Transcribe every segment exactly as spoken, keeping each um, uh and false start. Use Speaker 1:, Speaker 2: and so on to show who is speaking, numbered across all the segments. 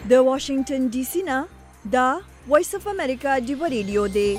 Speaker 1: د واشنگټن ډي سي نه دا وایس اف امریکا ډیو ریډیو دی.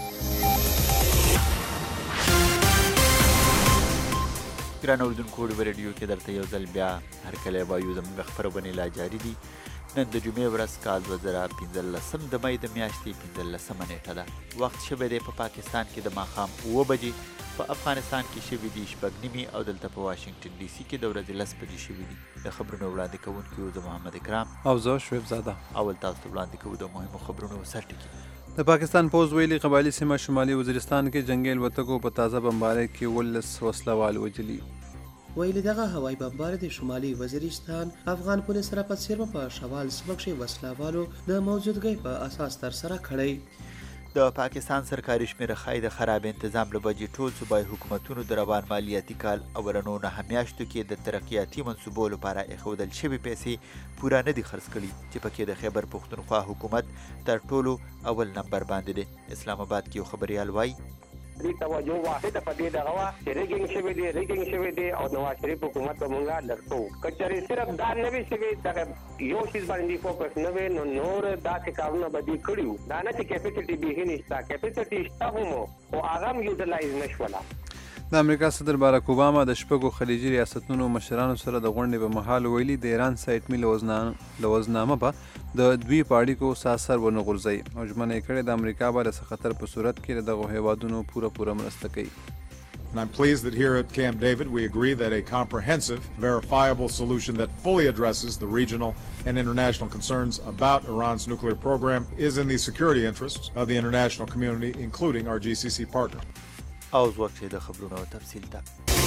Speaker 2: ګران اردوونکو ډیو ریډیو کې درته یو ځل بیا هرکلی وایو. زموږ خپرونې لا جاري دي. نن د جمعې ورځ کال دوه زره پنځلسم د مۍ د میاشتې پنځلسمه نیټه ده. وخت شوی دی په پاکستان کې د ماښام اوه بجې، په افغانستان کې شوي دي شپږ نیمې او دلته په واشنګټن ډي سي کې د ورځې لس بجې شوي دي. د خبرونو وړاندې کوونکي زه محمد اکرام
Speaker 3: او زه شعیب زاده.
Speaker 2: اول تاسو ته وړاندې کوو د مهمو خبرونو سرټکي.
Speaker 3: د پاکستان پوځ ویلي قبایلي سیمه شمالي وزیرستان کې جنګي الوتکو په تازه بمبارۍ کې ولس وسله وال وجلي.
Speaker 4: ویلي دغه هوایي بمبارۍ د شمالي وزیرستان افغان پولیس سره په څیرمه په شوال سیمه کې وسله والو د موجودګۍ په اساس ترسره کړی.
Speaker 2: د پاکستان سرکاري شمېره ښایي د خراب انتظام له وجې ټول صوبایي حکومتونو د روان مالیاتي کال اولنو نهه میاشتو کې د ترقیاتي منصوبو لپاره ایښودل شوې پیسې پوره نه دي خرڅ کړي، چې پکې د خیبر پښتونخوا حکومت تر ټولو اول نمبر باندې دی. اسلام آباد کې یو خبریال وایي
Speaker 5: دې توجه واحده په دې دغه وه چې ریګینګ شوی دی ریګینګ شوی دی او نواز شریف حکومت به مونږ لرسو. که چېرې صرف دا نه وي شوي دغه یو شیز باندې فوکس نه وي نو نور داسې کارونه به دې کړي وو. دا نه چې کیپیسټي بیخي نشته، کیپیسټي شته هم خو هغه هم یوټیلایز نه شوله.
Speaker 3: د امریکا صدر باراک اوباما د شپږو خلیجي ریاستونو مشرانو سره د غونډې په مهال ویلي د ایران سایټمي لوزنامه به د دوی په اړیکو ساسر ونه غورځوي او ژمنه یې کړې د امریکا به د خطر په صورت کې د دغو هیوادونو پوره پوره مرسته کوي.
Speaker 6: And I'm pleased that here at Camp David we agree that a comprehensive, verifiable solution that fully addresses the regional and international concerns about Iran's nuclear program is in the security interests of the international community, including our G C C partner.
Speaker 2: اوس وخت د خبرونو تفصیل ته.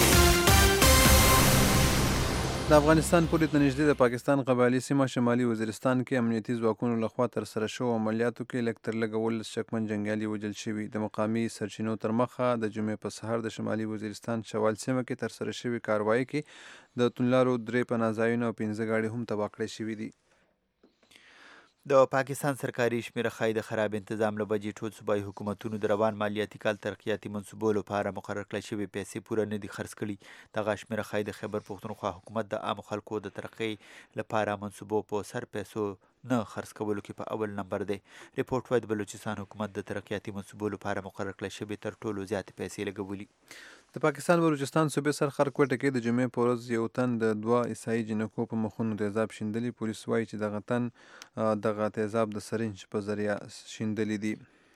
Speaker 3: د افغانستان پورې ته نږدې د پاکستان قبایلي سیمه شمالي وزیرستان کې امنیتي ځواکونو لخوا ترسره شوو عملیاتو کې لږ تر لږه ولس شکمن جنګیالي وژل شوي. د مقامي سرچینو تر مخه د جمعې په سهار د شمالي وزیرستان شوال سیمه کې ترسره شوې کاروایي کې د توندلارو درې پناه ځایونه او پنځه ګاډي هم تباه کړای شوي دي.
Speaker 2: د پاکستان سرکاري شمېره ښایي د خراب انتظام له وجې ټول صوبایي حکومتونو د روان مالیاتي کال ترقیاتي منصوبو لپاره مقرر کړای شوې پیسې پوره نه دي خرڅ کړي. دغه شمېره ښایي د خیبر پښتونخوا حکومت د عامو خلکو د ترقۍ لپاره منصوبو په سر پیسو نه خرڅ کولو کې په اول نمبر دی. ریپورټ وایي د بلوچستان حکومت د ترقیاتي منصوبو لپاره مقرر کړای شوې تر ټولو زیاتې پیسې لګولي.
Speaker 3: د پاکستان بلوچستان صوبې سرخر کوټه کې د جمعې په ورځ یو تن د دوه عیسايي جنکو په مخونو تیزاب شیندلي. پولیس وایي چې دغه تن دغه تیزاب د سرنج په ذریعه شیندلي دي.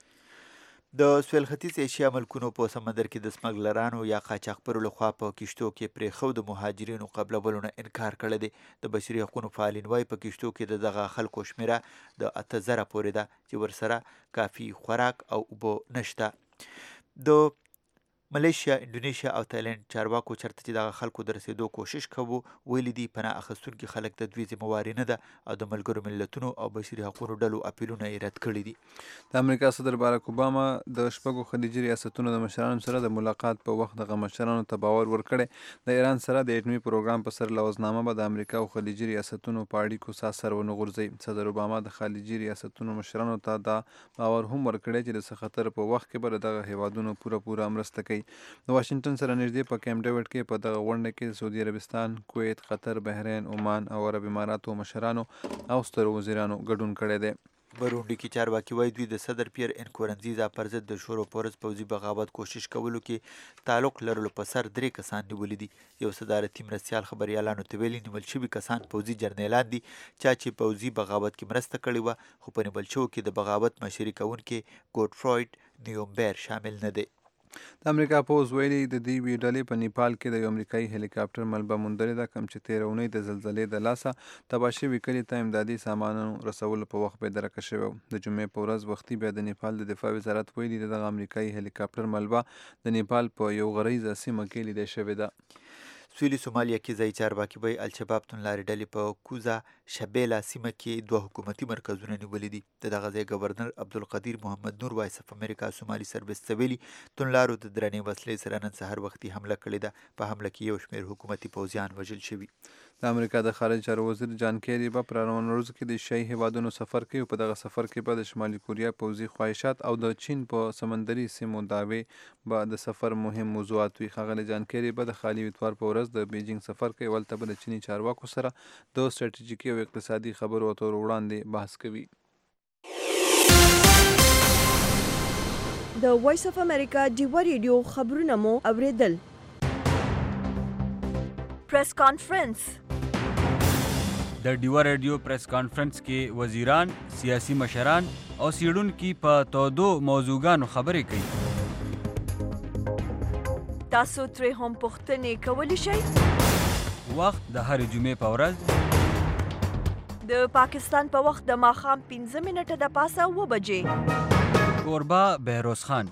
Speaker 2: د سویل ختیځ ایشیا ملکونو په سمندر کې د سمګلرانو یا قاچاقبرو لخوا په کشتو کې پرېښودو مهاجرینو قبلولو نه انکار کړی دی. د بشري حقونو فعالین وایي په کشتو کې د دغه خلکو شمېره د اته زره پورې ده چې ورسره کافي خوراک او اوبه نشته. د ملیشیا، انډونیشیا او تایلند چارواکو چرته چې دغه خلکو د رسېدو کوشش کوو ویلي دي پناه اخیستونکي خلک د دوی ذمهواري نه ده او د ملګرو ملتونو او بشري حقونو ډلو اپیلونه یې رد کړي دي.
Speaker 3: د امریکا صدر باراک اوباما د شپږو خلیجي ریاستونو د مشرانو سره د ملاقات په وخت دغه مشرانو ته باور ورکړی د ایران سره د اټومي پروګرام په سر لوزنامه به د امریکا او خلیجي ریاستونو په اړیکو ساسر ونه غورځوي. صدر اوباما د خلیجي ریاستونو مشرانو ته دا باور هم ورکړی چې د خطر په وخت کې به دغه هیوادونو پوره پوره مرسته کوي. د واشنګټن سره نږدې په کیمپ ډیوډ کې په دغه غونډه کې د سعودي عربستان، کویت، قطر، بحرین، عمان او عرب اماراتو مشرانو او سترو وزیرانو ګډون کړی دی.
Speaker 2: برونډي کې چارواکي وایي دوی د صدر پیر انکورنزیزا پر ضد د شور و پرز پوځي بغاوت کوشش کولو کې تعلق لرلو په سر درې کسان نیولي دي. یو صدارتي مرستیال خبریالانو ته ویلي نیول شوي کسان پوځي جرنیلان دي چا چې پوځي بغاوت کې مرسته کړې وه، خو په نیول شوو کې د بغاوت مشري کوونکي ګوډفروید نیومبیر شامل نه دی.
Speaker 3: د امریکا پوځ ویلي د دې یوې ډلې په نیپال کې د یو امریکایي هلیکاپټر ملبه موندلې ده کوم چې تېره اونۍ د زلزلې د لاسه تباه شوي کلي ته امدادي سامانونو رسولو په وخت بېدرکه شوی و. د جمعې په ورځ وختي بیا د نیپال د دفاع وزارت ویلي د دغه امریکایي هلیکاپټر ملبه د نیپال په یو غریزه سیمه کې لیدل شوې ده.
Speaker 2: سویلي سومالیا کې ځایي چارواکي وایي الشباب توندلارې ډلې په کوزا شبیله سیمه کې دوه حکومتي مرکزونه نیولي دي. د دغه ځای گورنر عبدالقدیر محمد نور وایس اف امریکا سومالي سروس ته ویلي توندلارو د درنې وسلې سره نن سهار وختي حمله کړې ده. په حمله کې یو شمېر حکومتي پوځیان وژل شوي.
Speaker 3: د امریکا د خارجه چارو وزیر جان کیری به پر روان ورځ کې د ایشیايي هیوادونو سفر کوي. په دغه سفر کې به د شمالي کوریا پوځي خواهشات او د چین په سمندري سیمو دعوې به د سفر مهم موضوعات وي. ښاغلی جان کیری به د خالي اتوار په ورځ د بیجینګ سفر کوي. ولته به د چیني چارواکو سره د ستراتیژیکي او اقتصادي خبرو اترو وړاندې بحث کوي.
Speaker 1: د وایس اف امریکا ډیوا ریډیو خبرونه مو اوریدل. پریس کانفرنس.
Speaker 7: د ډیوا ریډیو پریس کانفرنس کې وزیران، سیاسي مشران او څیړونکي په تودو موضوعګانو خبرې کوي.
Speaker 1: تاسو ترې هم پوښتنې کولی شئ.
Speaker 7: وخت د هرې جمعې په ورځ
Speaker 1: د پاکستان په وخت د ماښام پنځه منټه د پاسه اوه بجې.
Speaker 7: کوربه بهروز خان.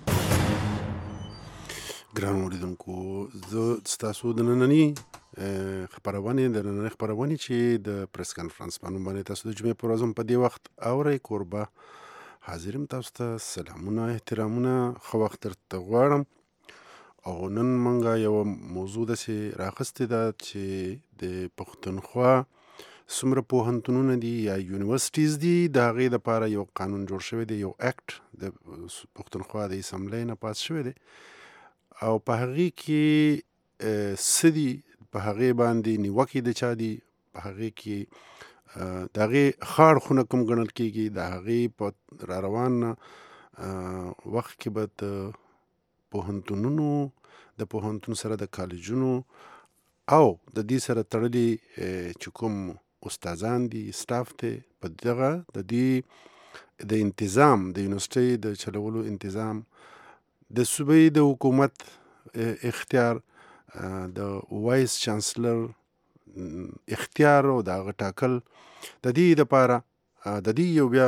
Speaker 8: ګران اوریدونکو، زه ستاسو د ننني خبرونې د نننۍ خبرونې چې د پریس کانفرنس په نوم باندې تاسو د جمعې په ورځ هم په دې وخت اورئ. کوربه حاضر یم، تاسو ته سلامونه، احترامونه، ښه وخت درته غواړم. او نن موږ یوه موضوع داسې راخیستې ده چې د پښتونخوا څومره پوهنتونونه دي یا یونیورسټیز دي، د هغې دپاره یو قانون جوړ شوی دی، یو اکټ د پښتونخوا د اسمبلۍ نه پاس شوی دی، او په هغې کې څه دي، په هغې باندې نیوکې د چا دي، په هغې کې د هغې ښه اړخونه کوم ګڼل کېږي، د هغې په را روان وخت کې به د پوهنتونونو، د پوهنتون سره د کالجونو او د دې سره تړلي چې کوم استادان دي، سټاف دی، په دغه د دې د انتظام، د یونیورسټۍ د چلولو انتظام، د صوبې د حکومت اختیار، د وایس چانسلر اختیار او د هغه ټاکل، د دې دپاره د دې یو بیا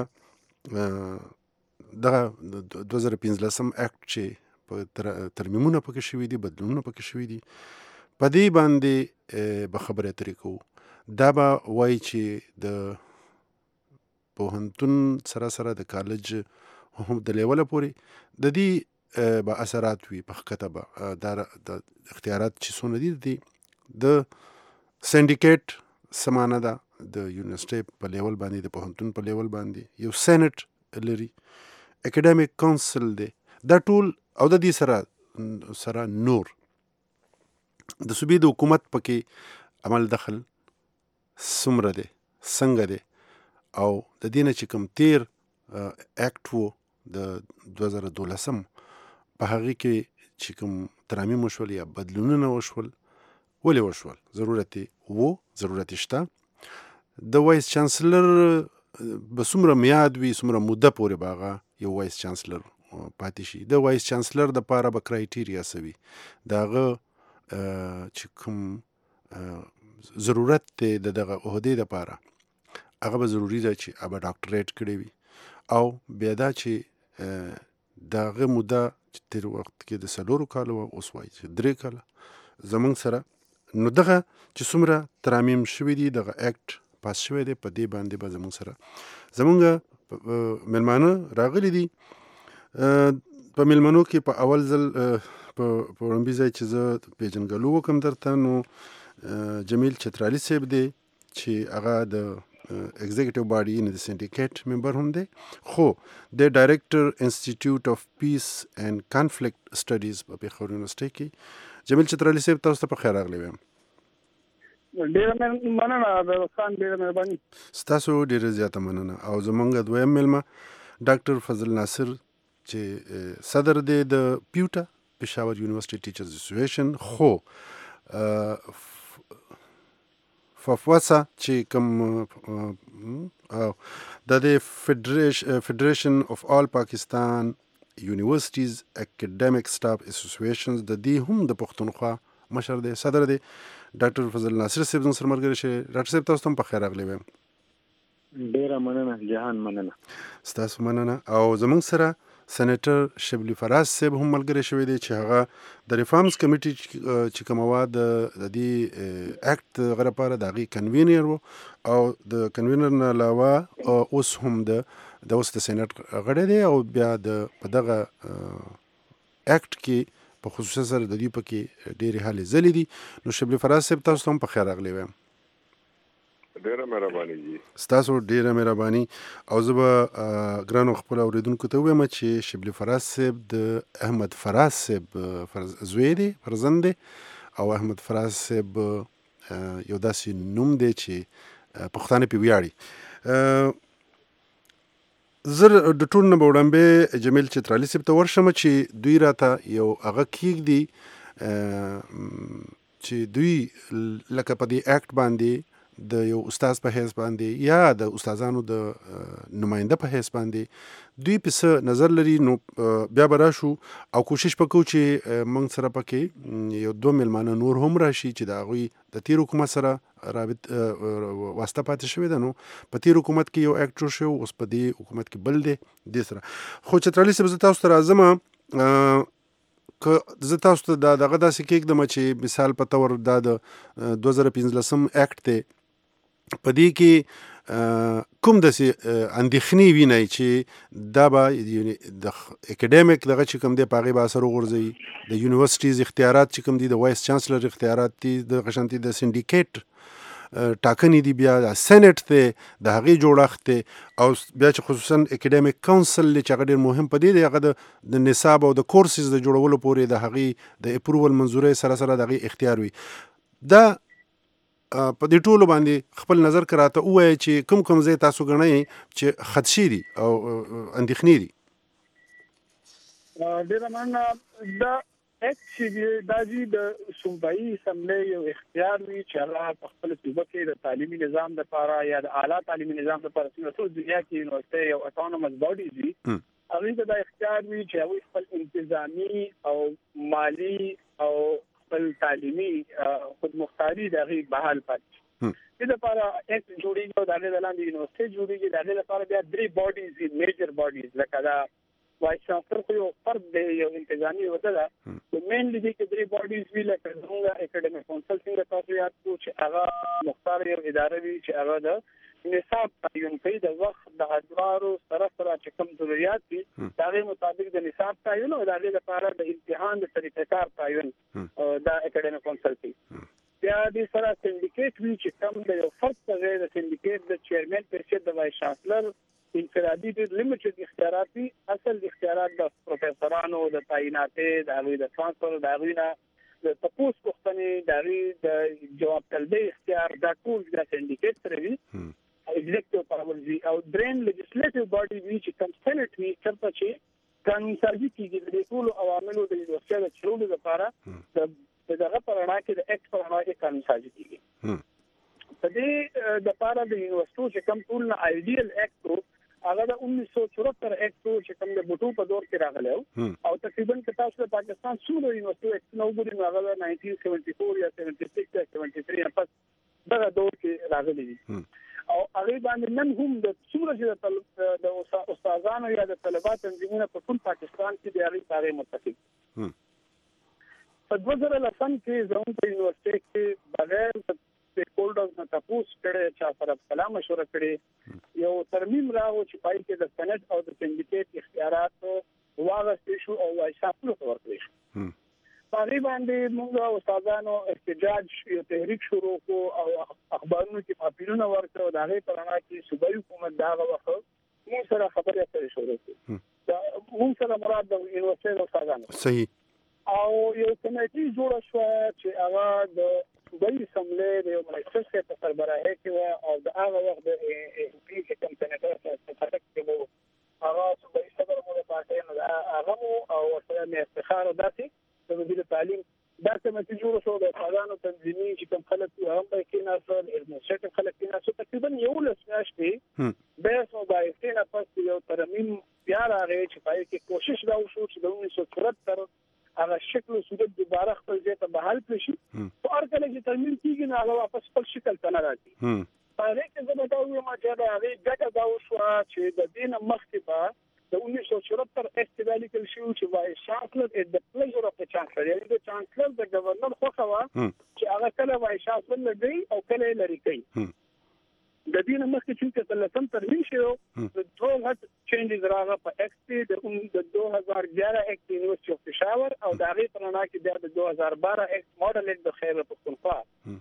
Speaker 8: دغه دوه زره پنځلسم اکټ چې په ترمیمونه پکې شوي دي، بدلونونه پکې شوي دي، په دې باندې به خبرې اترې کوو. دا به وایي چې د پوهنتون سره سره د کالج هم د لیوله پورې د دې به اثرات وي. په ښکته به دا د اختیارات چې څونه دي دي د سینډیکیټ څه معنی ده، د یونیورسټۍ په لیول باندې، د پوهنتون په لیول باندې یو سینټ لري، اکیډمیک کونسل دی، دا ټول، او د دې سره سره نور د صوبې د حکومت پکې عمل دخل څومره دی، څنګه دی، او د دې نه چې کوم تیر اکټ و د دوه زره دولسم، په هغې کې چې کوم ترامیم وشول یا بدلونونه وشول، ولې وشول؟ ضرورت و، ضرورت شته. د وایس چانسلر به څومره میاد وي، څومره موده پورې به هغه یو وایس چانسلر پاتې شي. د وایس چانسلر دپاره به کرایټیریا څه وي، د هغه چې کوم ضرورت دی د دغه عهدې دپاره، هغه به ضروري ده چې هغه به ډاکټریټ کړی وي، او بیا دا چې د هغه موده چې تېر وخت کې د څلورو کالو وه، اوس وایي چې درې کاله زموږ سره. نو دغه چې څومره ترامیم شوي دي، دغه اکټ پاس شوی دی، په دې باندې به زموږ سره زموږ میلمانه راغلي دي. په میلمنو کې په اول ځل په وړاندې ځای چې زه پیژنګلو وکړم درته، نو جمیل چترالي صاحب دی چې هغه د ایگزیکټیو باډي نه د سینډیکیټ ممبر هم دی، خو د ډایرکټر انسټیټیوټ اف پیس اینډ کانفلیکټ سټډیز په پېښور یونیورسټۍ کې. جمیل چترالي صاحب، تاسو ته په خیر راغلی وایم.
Speaker 9: ډېره مننه خان، ډېره مهرباني.
Speaker 8: ستاسو ډېره زیاته مننه. او زمونږ دویم میلمه ډاکټر فضل ناصر چې صدر دی د پیوټا، پېښور یونیورسټي ټیچرز اسوسییشن، خو ففوسا چې کوم د د فیډریشن اف آل پاکستان یونیورسټیز اکیډمیک سټاف اسوسییشنز، د دې هم د پښتونخوا مشر دی، صدر دی ډاکټر فضل ناصر صاحب زموږ سره ملګری شي. ډاکټر صاحب، تاسو هم په خیر راغلی وایم.
Speaker 9: ډېره مننه جهان، مننه.
Speaker 8: ستاسو مننه. او زموږ سره سېنیټر شبلی فراز صاحب هم ملګری شوی دی چې هغه د ریفارمز کمیټي چې کومه وه د دې اکټ د هغه لپاره د هغې کنوینر و، او د کنوینر نه علاوه اوس هم د د اوس د سېنیټ غړی دی، او بیا د په دغه اکټ کې په خصوصي سره د دوی پکې ډېرې هلې ځلې دي. نو شبلی فراز صاحب، تاسو ته هم په خیر راغلی وایم.
Speaker 10: ډیره مهرباني جی.
Speaker 8: ستاسو ډیره مهرباني. او زه به ګرانو خپل اوریدونکو ته ووایم چې شبلی فراز صاحب د احمد فراز صاحب زوی دی، فرزند دی، او احمد فراز صاحب یو داسې نوم دی چې پښتانه پې ویاړي. زه د ټول نه به وړاندې جمیل چترالي صاحب ته ورشم چې دوی راته یو هغه کېږدي چې دوی لکه په دې اکټ باندې د یو استاد په حیث باندې یا د استادانو د نماینده په حیث باندې دوی په څه نظر لري، نو بیا به راشو او کوشش وکړو چې موږ سره پکې یو دوه میلمانه نور هم راشي چې د هغوی د تیر حکومت سره رابط واسطه پاتې شوې ده. نو په تیر حکومت کې یو اکټ جوړ شو، اوس په دې حکومت کې بل دی دې سره. خو چترالي صاحب زه تاسو ته راځم، که زه تاسو ته دا دغه داسې کېږدم چې مثال په طور دا د دوه زره پنځلسم اکټ دی، په دې کې کوم داسې اندېښنې وینئ چې دا به د اکیډمیک دغه چې کوم دی په هغې به اثر وغورځوي، د یونیورسټیز اختیارات چې کوم دي، د وایس چانسلر اختیارات دي، دغه شانتې د سنډیکیټ ټاکنې دي، بیا د سینټ دی د هغې جوړښت دی، او بیا چې خصوصا اکیډمیک کونسل دی چې هغه ډېر مهم په دې دی، هغه د نصاب او د کورسز د جوړولو پورې د هغې د اپروول منظورۍ سره سره د هغې اختیار وي. دا په دې ټولو باندې خپل نظر که راته ووایه چې کوم کوم ځای تاسو ګڼئ چې خدشې دي او اندېښنې دي.
Speaker 9: ډېره مننه. دا اکټ چې دا جي د صوبایي اسمبلۍ یو اختیار وي چې هغه په خپل صوبه کې د تعلیمي نظام لپاره یا د اعلی تعلیمي نظام لپاره څنګه ټول دنیا کې یونیورسټي او اټونومس باډیز دي، هغوی ته دا اختیار وي چې هغوی خپل انتظامي او مالي او خپل تعلیمي خودمختاري د هغې بحال پاتې شي. دې لپاره اکټ جوړېږي او د هغې د لاندې یونیورسټي جوړېږي. د هغې لپاره بیا درې باډیز دي، میجر باډیز، لکه دا وایس چانسلر خو یو فرد دی، یو انتظامي وده ده. مینلی دې کې درې باډیز وي، لکه زموږ اکیډمیک کونسل څنګه تاسو یاد کړو چې هغه مختار یو اداره وي چې هغه د نصاب تعین کوي، د وخت د ادوارو سره سره چې کوم ضروريات دي د هغې مطابق د نصاب تعین او د هغې لپاره د امتحان د طریقې کار تعین دا اکیډمیک کونسل کوي. بیا دې سره سنډیکیټ وي چې کوم د یو فرد په ځای د سنډیکیټ د چیرمن په حیثیت د وایس چانسلر انفرادي ډېر لیمیټډ اختیارات دي. اصل اختیارات د پروفیسورانو د تعیناتې، د هغوی د ټرانسفر، د هغوی نه د تپوس پوښتنې، د هغوی د جواب طلبۍ اختیار، دا ټول د سنډیکیټ سره وي، ایگزیکټیو پاور وي. او درېیم لیجسلیټیو باډي وي چې کوم سینټ وي، چېرته چې قانون سازي کېږي د دې ټولو عواملو د یونیورسټۍ د چلولو لپاره د دغه په رڼا کې د اکټ په رڼا کې قانون سازي کېږي. په دې دپاره د یونیورسټو چې کوم ټول نه آیډیل اکټ هغه د انیس سو چورہتر اکټ چې کوم د بوټو په دور کې راغلی او تقریبا که تاسو د پاکستان څومره یونیورسټي اکټ نو وګورئ نو هغه د ناینټین سیونټي فور یا سیونټي سکس یا سیونټي تھری پس دغه دور کې راغلی دي. او هغه باندې نن هم د څومره چې د استادانو یا د طلبه تنظیمونو په ټول پاکستان کې د هغې سره متفق. په دوه زره لسم کې زموږ په یونیورسټي کې بغیر سټیک هولډرز نه تاسو کړه چې سره کلام مشوره کړي یو ترمیم راو چې پای کې د سنټ او د سنډیکیټ اختیارات واغستې شو او وایس چانسلر ته ورکړل شو. په دې باندې موږ استادانو احتجاج یو تحریک شروع کو او اخبارونو کې اپیلونه ورکړو د هغې په رڼا کې صوبایي حکومت دا هغه وخت موږ سره خبرې اترې شروع کړې. موږ سره مراد د یونیورسټي د استادانو صحیح او یو کمیټي جوړه شوه چې هغه د صوبایي اسمبلۍ د یو مجلس په سربراهۍ کې وه او د هغه وخت د ایم پي چې کوم سینیټر سرک کې وو هغه صوبایي صدر مو د پارټۍ نه هغه مو او ورسره مې افتخار او داسې د وزیر تعلیم دا کمیټي جوړه شوه د استادانو تنظیمي چې کوم خلک وو هغه به کېناستل، ایډمنسټریټیو خلک کېناستل. تقریبا یولس میاشتې بحث مباحثې نه پس یو ترمیم بیا راغی چې په هغې کې کوشش دا وشو چې د انیس سو چورہتر هغه شکل او صورت دوباره خپل ځای ته بحال کړی شي. خو هر کله چې ترمیم کېږي نو هغه واپس خپل شکل ته نه راځي. په هغې کې زه به دا ووایم چې د هغې ګټه دا وشوه چې د دې نه مخکې به د انیس سو چورہتر اکټ دا لیکل شوي چې وایس چانسلر از د پلیزر اف د چانسلر، یعنې د چانسلر د ګورنر خوښه وه چې هغه کله وایس چانسلر لګوي او کله یې لرې کوي. د دې نه مخکې چې اتلسم ترمیم شوی د دوه غټ چینجز راغله په اکټ کې د دو هزار گیارہ اکټ یونیورسټي اف پېښور او د هغې په رڼا کې بیا د دو هزار بارہ اکټ ماډل اکټ د خیبر پښتونخوا.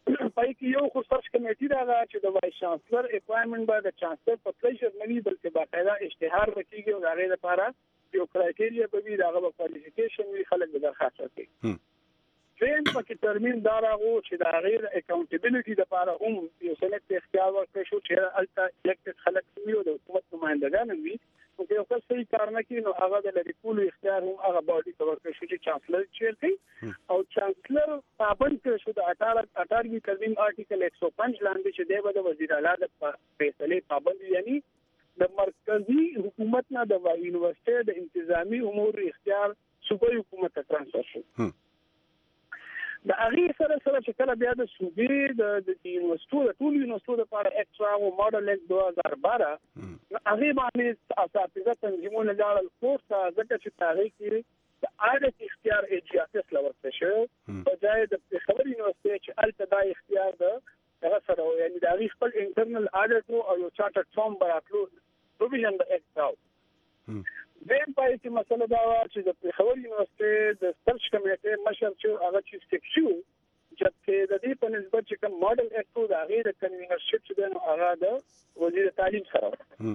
Speaker 9: پای کې یو خو سرچ کمیټي راغله چې د وایس چانسلر اپوینټمنټ به د چانسلر په پلیشر نه وي بلکې باقاعده اشتهار وکړي او د هغې لپاره یو کرایټیریا به وي د هغه به کوالیفیکیشن وي خلک به درخواست وکړي. دویم پکې ترمیم دا راغو چې د هغې د اکاونټیبلټي لپاره هم یو سلیکټ اختیار ورکړی شو چې هلته الکټډ خلک وي او د حکومت نمایندګان هم وي. نو که یو کس صحیح کار نه کوي نو هغه د لرې کولو اختیار هم هغه باډي ته ورکړی شو چې چانسلر چیل کوي او چانسلر پابند کړی شو د اټاروي ترمیم آرټیکل ایک سو پنځه لاندې چې دی به د وزیر اعلی د فیصلې پابند یعنی د مرکزی حکومت نه د یونیورسيټي د انتظامی امور اختیار صوبایي حکومت ته ترانسفر شو. د هغې سره سره چې کله بیا د صوبې د یونیورسيټو د ټولو یونیورسيټو لپاره اکسټرا او ماډل اکټ دوه هزار بارہ هغې باندې اساتذه تنظیمونه لاړل کورس ته ځکه چې په هغې کې د عادت اختیار ایجیاسس لورته شو په ځای د پېښور یونیورسيټي چې هلته دا اختیار د هغه سره یعنی د هغې خپل انټرنل عادت او یو چارټر فارم براتلو پروویژن د اکټ راو. دیم پای کې مسله دا و چې د پېښور یونیورسيټي د سرچ کمیټې مشر چې هغه چیف سیکریټري چې د دې په نسبت چې کوم ماډل اکټ د هغې د کنوینرشپ چې دی نو هغه د وزیر تعلیم سره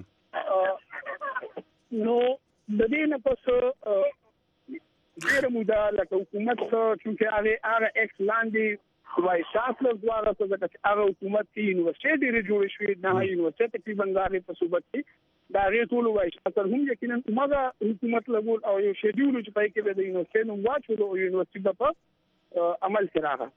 Speaker 9: نو د دې نه پس ډېره موده لکه حکومت چونکې هغې هغه اکټ لاندې وایس چانسلر دواړه څه ځکه چې هغه حکومت کې یونیورسيټي ډېرې جوړې شوې نه یونیورسيټي تقریبا د هغې په صوبت کې دا غیر ټول وایي تر هم یقینا مګه حکومت لګول او یو شیډول چې پای کې د یونیورسيټي نو واچو د یونیورسيټي په عمل کې راغی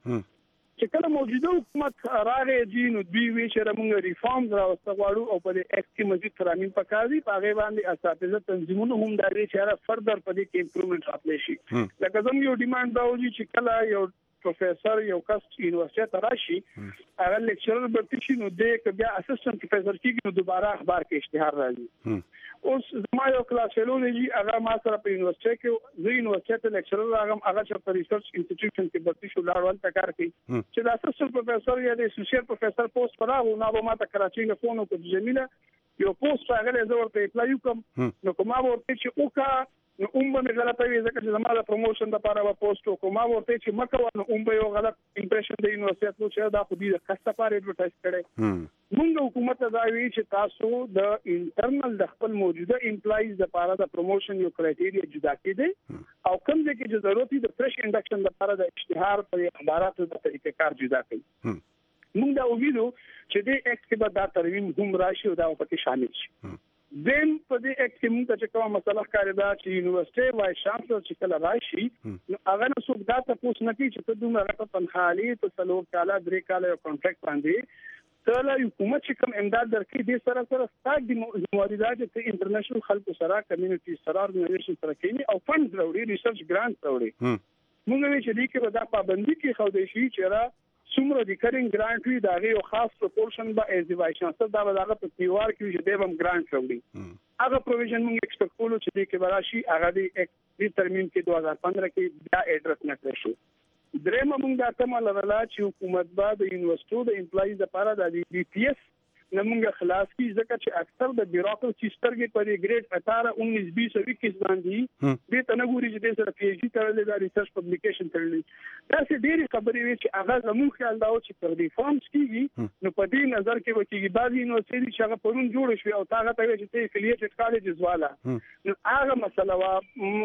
Speaker 9: چې کله موجوده حکومت راغی جنو دوی وی چې موږ ریفارم راوستو غواړو او په دې اکټ کې مزید ترامین پکاري په هغه باندې اساتذه تنظیمونه هم دا لري چې را فردر په دې کې امپروومنت راځي شي. لکه زموږ یو ډیماند دا و چې کله یو پروفیسور یو کس یونیورسيټي ته راشي هغه لیکچرر برتی شي نو د بیا اسسټنټ پروفیسور کېږي نو دوباره اخبار کې اشتهار راځي. اوس زما یو کلاس فیلولوژي هغه ما سره په یونیورسيټي کې زه یونیورسيټي لیکچرر راغم هغه چې په ریسرچ انسټیټیوشن کې برتی شو لاړ ته کار کوي چې د اسسټنټ پروفیسور یا د اسوسییټ پروفیسور پوسټ پر هغه نو ما ته کراچۍ نه فون وکړ جمیله یو پوسټ راغلی زه ورته اپلای وکم نو کومه ورته چې اوکا نو اوم به غلطه وي ځکه چې زما د پروموشن لپاره و پوسټ کومه ورته چې مکه نو اوم به یو غلط امپریشن د یونیورسيټي نو چې دا خو دې د کسته لپاره ایڈورټایز کړي موږ حکومت ته دا وی چې تاسو د انټرنل د خپل موجوده امپلایز لپاره د پروموشن یو کرایټیریا جدا کړي او کوم ځای کې چې ضرورت د فرش انډکشن لپاره د اشتهار پر اخباراتو د طریقې کار جدا کړي. موږ دا وګورو چې د اکټ کې به دا ترمیم هم راشي او دا پکې شامل شي. دیم په دې اکټ کې موږ چې کومه مسله ښکاري دا چې یونیورسيټي وایس چانسلر چې کله راشي نو هغه نو څوک دا تاسو نه کوي چې ته دومره راته تنخواهي ته څلور کاله درې کاله یو کانټراکټ باندې ته له حکومت چې کوم امداد درکې دې سره سره ستاسو د موارد چې انټرنیشنل خلکو سره کمیونټي سره ارګنایزیشن سره کوي او فند وروړي ریسرچ ګرانټ وروړي موږ وی چې دې کې به دا پابندي کې خو دې شي چې را څومره د کرینګ ګرانټ وي دا غي یو خاص پرپورشن به ایز دی وایس چانسلر دا به هغه په پیوار کې چې دیوم ګرانټ وروړي هغه پروویژن موږ ایکسپیکټ کوو چې دې کې براشي هغه د ترمیم کې دوه هزار پندرہ کې دا ایډرس نه کړی شو. درېم موږ دا کومه لرله چې حکومت به د یونیورسيټو د امپلایز لپاره د ډي پی ایس نمونږ خلاص کی ځکه چې اکثر د بیوروکراسي سترګې پر ګریډ اٹھارہ انیس بیس او اکیس باندې دې تنګوري چې د سره پی ایچ ډي تړلې د ریسرچ پبلیکیشن تړلې دا څه ډېری خبرې وي چې هغه زموږ خیال دا و چې پر دې فارمز کیږي نو په دې نظر کې وکړي بعضي یونیورسيټي چې هغه پرون جوړ شوی او هغه ته چې ته افیلیټډ کالجز والا نو هغه مسله وا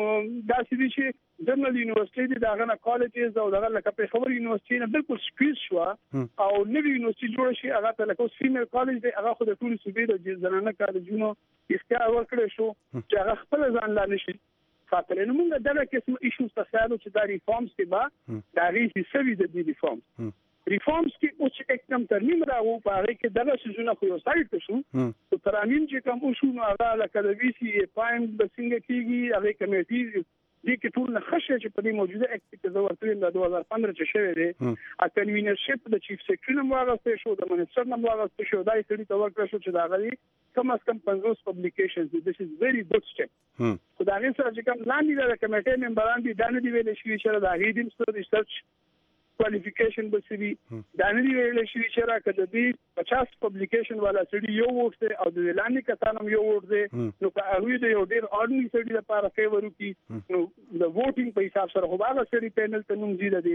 Speaker 9: دا چې جنرال یونیورسيټي دا غنه کالجز او دغه لکه په خبر یونیورسيټي نه بالکل سپیس شو او نوی یونیورسيټي جوړ شي هغه ته لکه فیمیل کالج دی هغه خو د ټول صوبې د زنانه کالجونو اختیار ورکړی شو چې هغه خپل ځان لا نشي ساتلی نو موږ دغه قسم ایشوز ته خیالو چې دا ریفارمز کې به دا غي سوي د دې ریفارمز ریفارمز کې اوس چې کوم ترمیم راغو په هغه کې دغه شزونه خو یو سایت شو او ترامین چې کوم شو نو هغه لکه د وی سی پاینټ د څنګه کیږي هغه کمیټي دې کې ټول نه خشه چې په دې موجوده اکټ کې د ورتلین د دوه هزار پندرہ چې شوی دی ا کنوینرشپ د چیف سیکریټری نوم واغسته شو د منسټر نوم واغسته شو دای سړي ته ورکړ شو چې دا غوي کم از کم پنځوس پبلیکیشنز دي this is very good step خو دا غي سره چې کوم لاندې د کمیټې ممبران دي دا نه دی ویل شي چې دا غي د ریسرچ کوالیفیکیشن بسوي دا نه دی ویل شي چې راکړه د پچاس پبلیکیشن والا سړي یو ورته او د لاندې کسانم یو ورته نو په هغه د یو ډیر اورډینری سړي لپاره فیور وکي نو د ووټینګ په حساب سره هغه سړي پینل ته نوم زیاده دي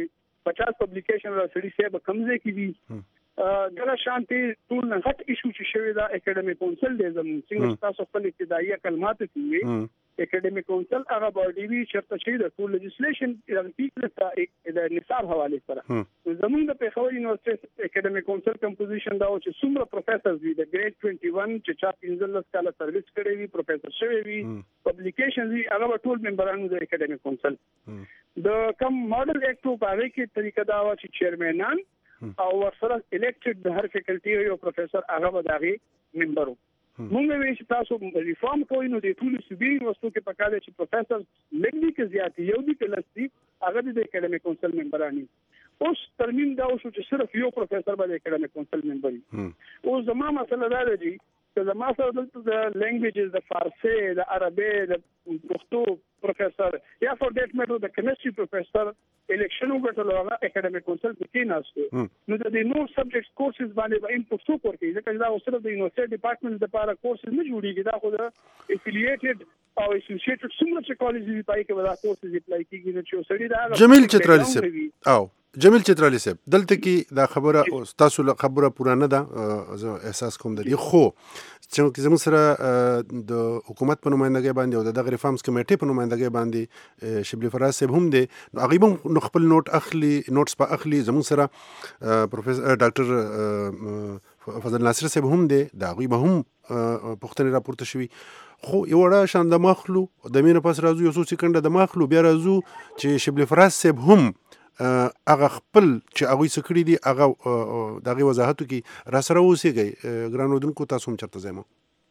Speaker 9: پچاس پبلیکیشن را سړي سیب کمزې کې دي دغه شانتي ټول نه غټ ایشو چې شوی دا اکیډمیک کونسل دی زموږ څنګه تاسو خپل ابتدایي کلمات کوي اکیډمیک کونسل هغه باډي وی چرته شي د ټول لیجسلیشن د پیپل د نصاب حواله سره زموږ د پیښور یونیورسيټي اکیډمیک کونسل کمپوزیشن دا چې څومره پروفیسورز دي د ګریډ اکیس چې چا پنځلس کاله سرویس کړی وي پروفیسور شوی وي پبلیکیشنز وی هغه ټول ممبرانو د اکیډمیک کونسل د کم ماډل اکټ په هغه کې طریقه دا و چې چیرمنان او ورسره الیکټډ د هر فیکلټي یو پروفیسور هغه به دغه ممبرو مونږ وی چې تاسو ریفارم کوئ نو د ټول سبي یونیورسيټي کې پکاره چې پروفیسور لګنی کې زیات یو دي کې لستی هغه د اکیډمیک کونسل ممبرانی اوس ترمیم دا اوس چې صرف یو پروفیسور به د اکیډمیک کونسل ممبر وي او زما مسله دا ده چې زما سره د لینګویجز د فارسی د عربي د پښتو پروفیسور یا فور دیٹ میټر د کیمستري پروفیسور الیکشن وګټلو هغه اکیډمیک کونسل کې ناشته نو د دې نو سبجیکټس کورسز باندې به انپوټ سو کوي ځکه دا اوسره د یونیورسيټي ډپارټمنټ لپاره کورسز نه جوړیږي دا خو د افیلیټډ او اسوسییټډ څومره چې کالج دی پای کې ودا کورسز اپلای کیږي نو چې سړي دا
Speaker 8: جمیل چترالی صاحب او جمیل چترالی صاحب دلته کې دا خبره تاسو له خبره پورانه ده زه احساس کوم د دې خو چې زموږ سره د حکومت په نمائندګۍ باندې او د دغه ریفارمز کمیټې په نمائندګۍ باندې شبلی فراز صاحب هم دی نو هغه هم خپل نوٹ اخلي نوټس په اخلي زموږ سره پروفیسور ډاکټر فضل ناصر صاحب هم دی دا غوي به هم پښتني راپورته شوی خو یو وړه شان د مخلو د مینه پس راځو یو څو سکند د مخلو بیا راځو چې شبلی فراز صاحب هم هغه خپل چې هغه سکړی دی هغه دغه وضاحت کی را سره اوسېږي ګرانو دونکو تاسو هم چرته زمو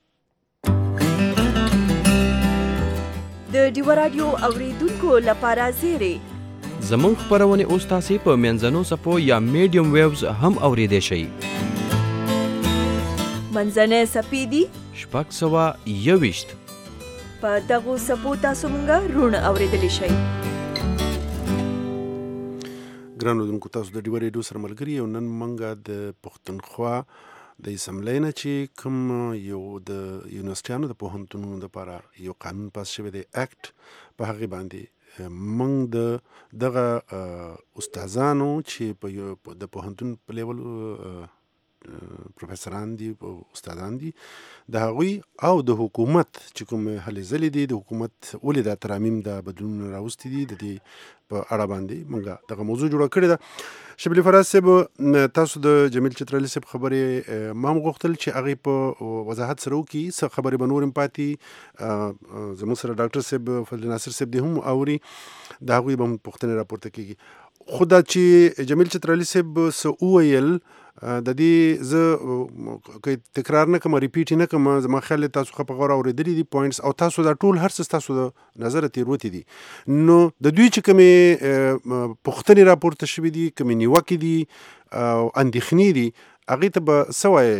Speaker 1: د دیو رادیو اوریدونکو لپاره زیری
Speaker 10: زمون خبرونه اوس تاسو په منځنو سپو یا میډیم ویوز هم اوریدئ شئ
Speaker 1: منځنه سپیدي
Speaker 10: شپږ سوه یوویشت
Speaker 1: په دغه سپو تاسو مونږه رونه اوریدلی شئ
Speaker 8: ګرانو دونکو تاسو د ډیو ریډیو سره ملګری او نن منګه د پښتونخوا د اسمبلی نه چې کوم یو د یونیورسيټیانو د پوهنتونونو لپاره یو قانون پاس شوی دی اکټ په هغه باندې منګ د دغه استادانو چې په د پوهنتون په لیول پروفیسوران دي او استادان دي د هغوی او د حکومت چې کوم هلې ځلې دي د حکومت ولې دا ترامیم د بدلون راوستي دي د دې په اړه باندې موږ دغه موضوع جوړه کړې ده شبلی فراز صاحب تاسو د جمیل چترالی صاحب خبرې ما هم غوښتل چې هغې په وضاحت سره وکړي څه خبرې به نور هم پاتې زموږ سره ډاکټر صاحب فضل ناصر صاحب دی هم اوري د هغوی به هم پوښتنې راپورته کېږي خو دا چې جمیل چترالی صاحب څه وویل د دې زه تکرار نه کوم ریپیټ نه کوم زما خیال تاسو خو په غوړ اوریدلي دي پوینټس او تاسو دا ټول هر څه تاسو د نظر تیروتې دي نو د دوی چې کومې پوښتنې راپورته شوي دي کومې نیوکې دي او اندېښنې دي هغې ته به څه وایې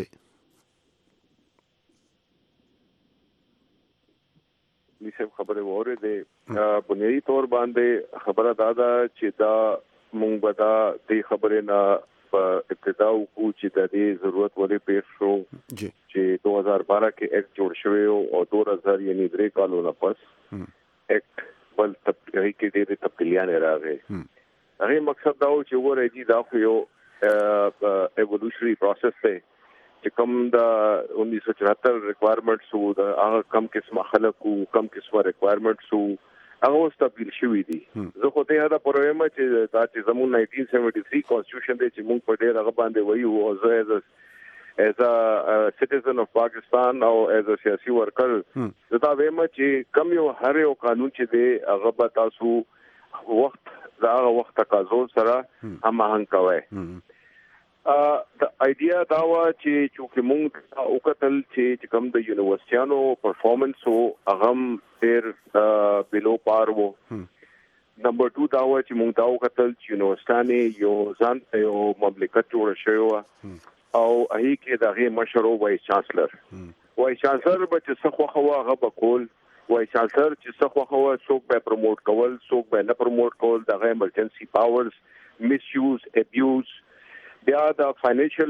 Speaker 11: صاحب خبرې واورېدې بنیادي طور باندې خبره دا ده چې دا مونږ به دا دې خبرې نه په ابتدا وکړو چې د دې ضرورت ولې پیښ شو چې دو هزار بارہ کې ایکټ جوړ شوی او دو هزار یعنی درې کالو نه پس ایکټ بل تبدیلی کې ډېرې تبدیلیانې راغې هغې مقصد دا و چې وګورئ چې دا خو یو ایولوشنري پروسس دی چې کوم د انیس سو چوهتر ریکوایرمنټس وو د هغه کم قسمه خلک وو کم قسمه ریکوایرمنټس وو هغه اوس تبدیل شوي دي زه خو دې هدا پر وایم چې دا چې زموږ ناینټین سیونټي تھری کانسټیټیوشن دی چې موږ په ډېر هغه باندې وایو او زه ایز ایز ا سټیزن اف پاکستان او ایز ا سیاسي ورکر زه دا وایم چې کم یو هر یو قانون چې دی هغه به تاسو وخت دا هغه وخت تقاضو سره هماهنګ کوئ د ایډیا دا و چې چې موږ او کتل چې کوم د یونیورسيټیانو پرفارمنس او هغه ډېر بلو پار وو نمبر دو دا و چې موږ دا وکتل چې یونیورسيټانې یو ځان یو مملکت جوړ شوی و او هغه کې دغه مشر وایس چانسلر وایس چانسلر به چې څه خو خو هغه به کول وایس چانسلر چې څه خو خو څوک به پروموټ کول څوک به نه پروموټ کول دغه ایمرجنسي پاورز میس یوز ابیوز بیا د فاینانشل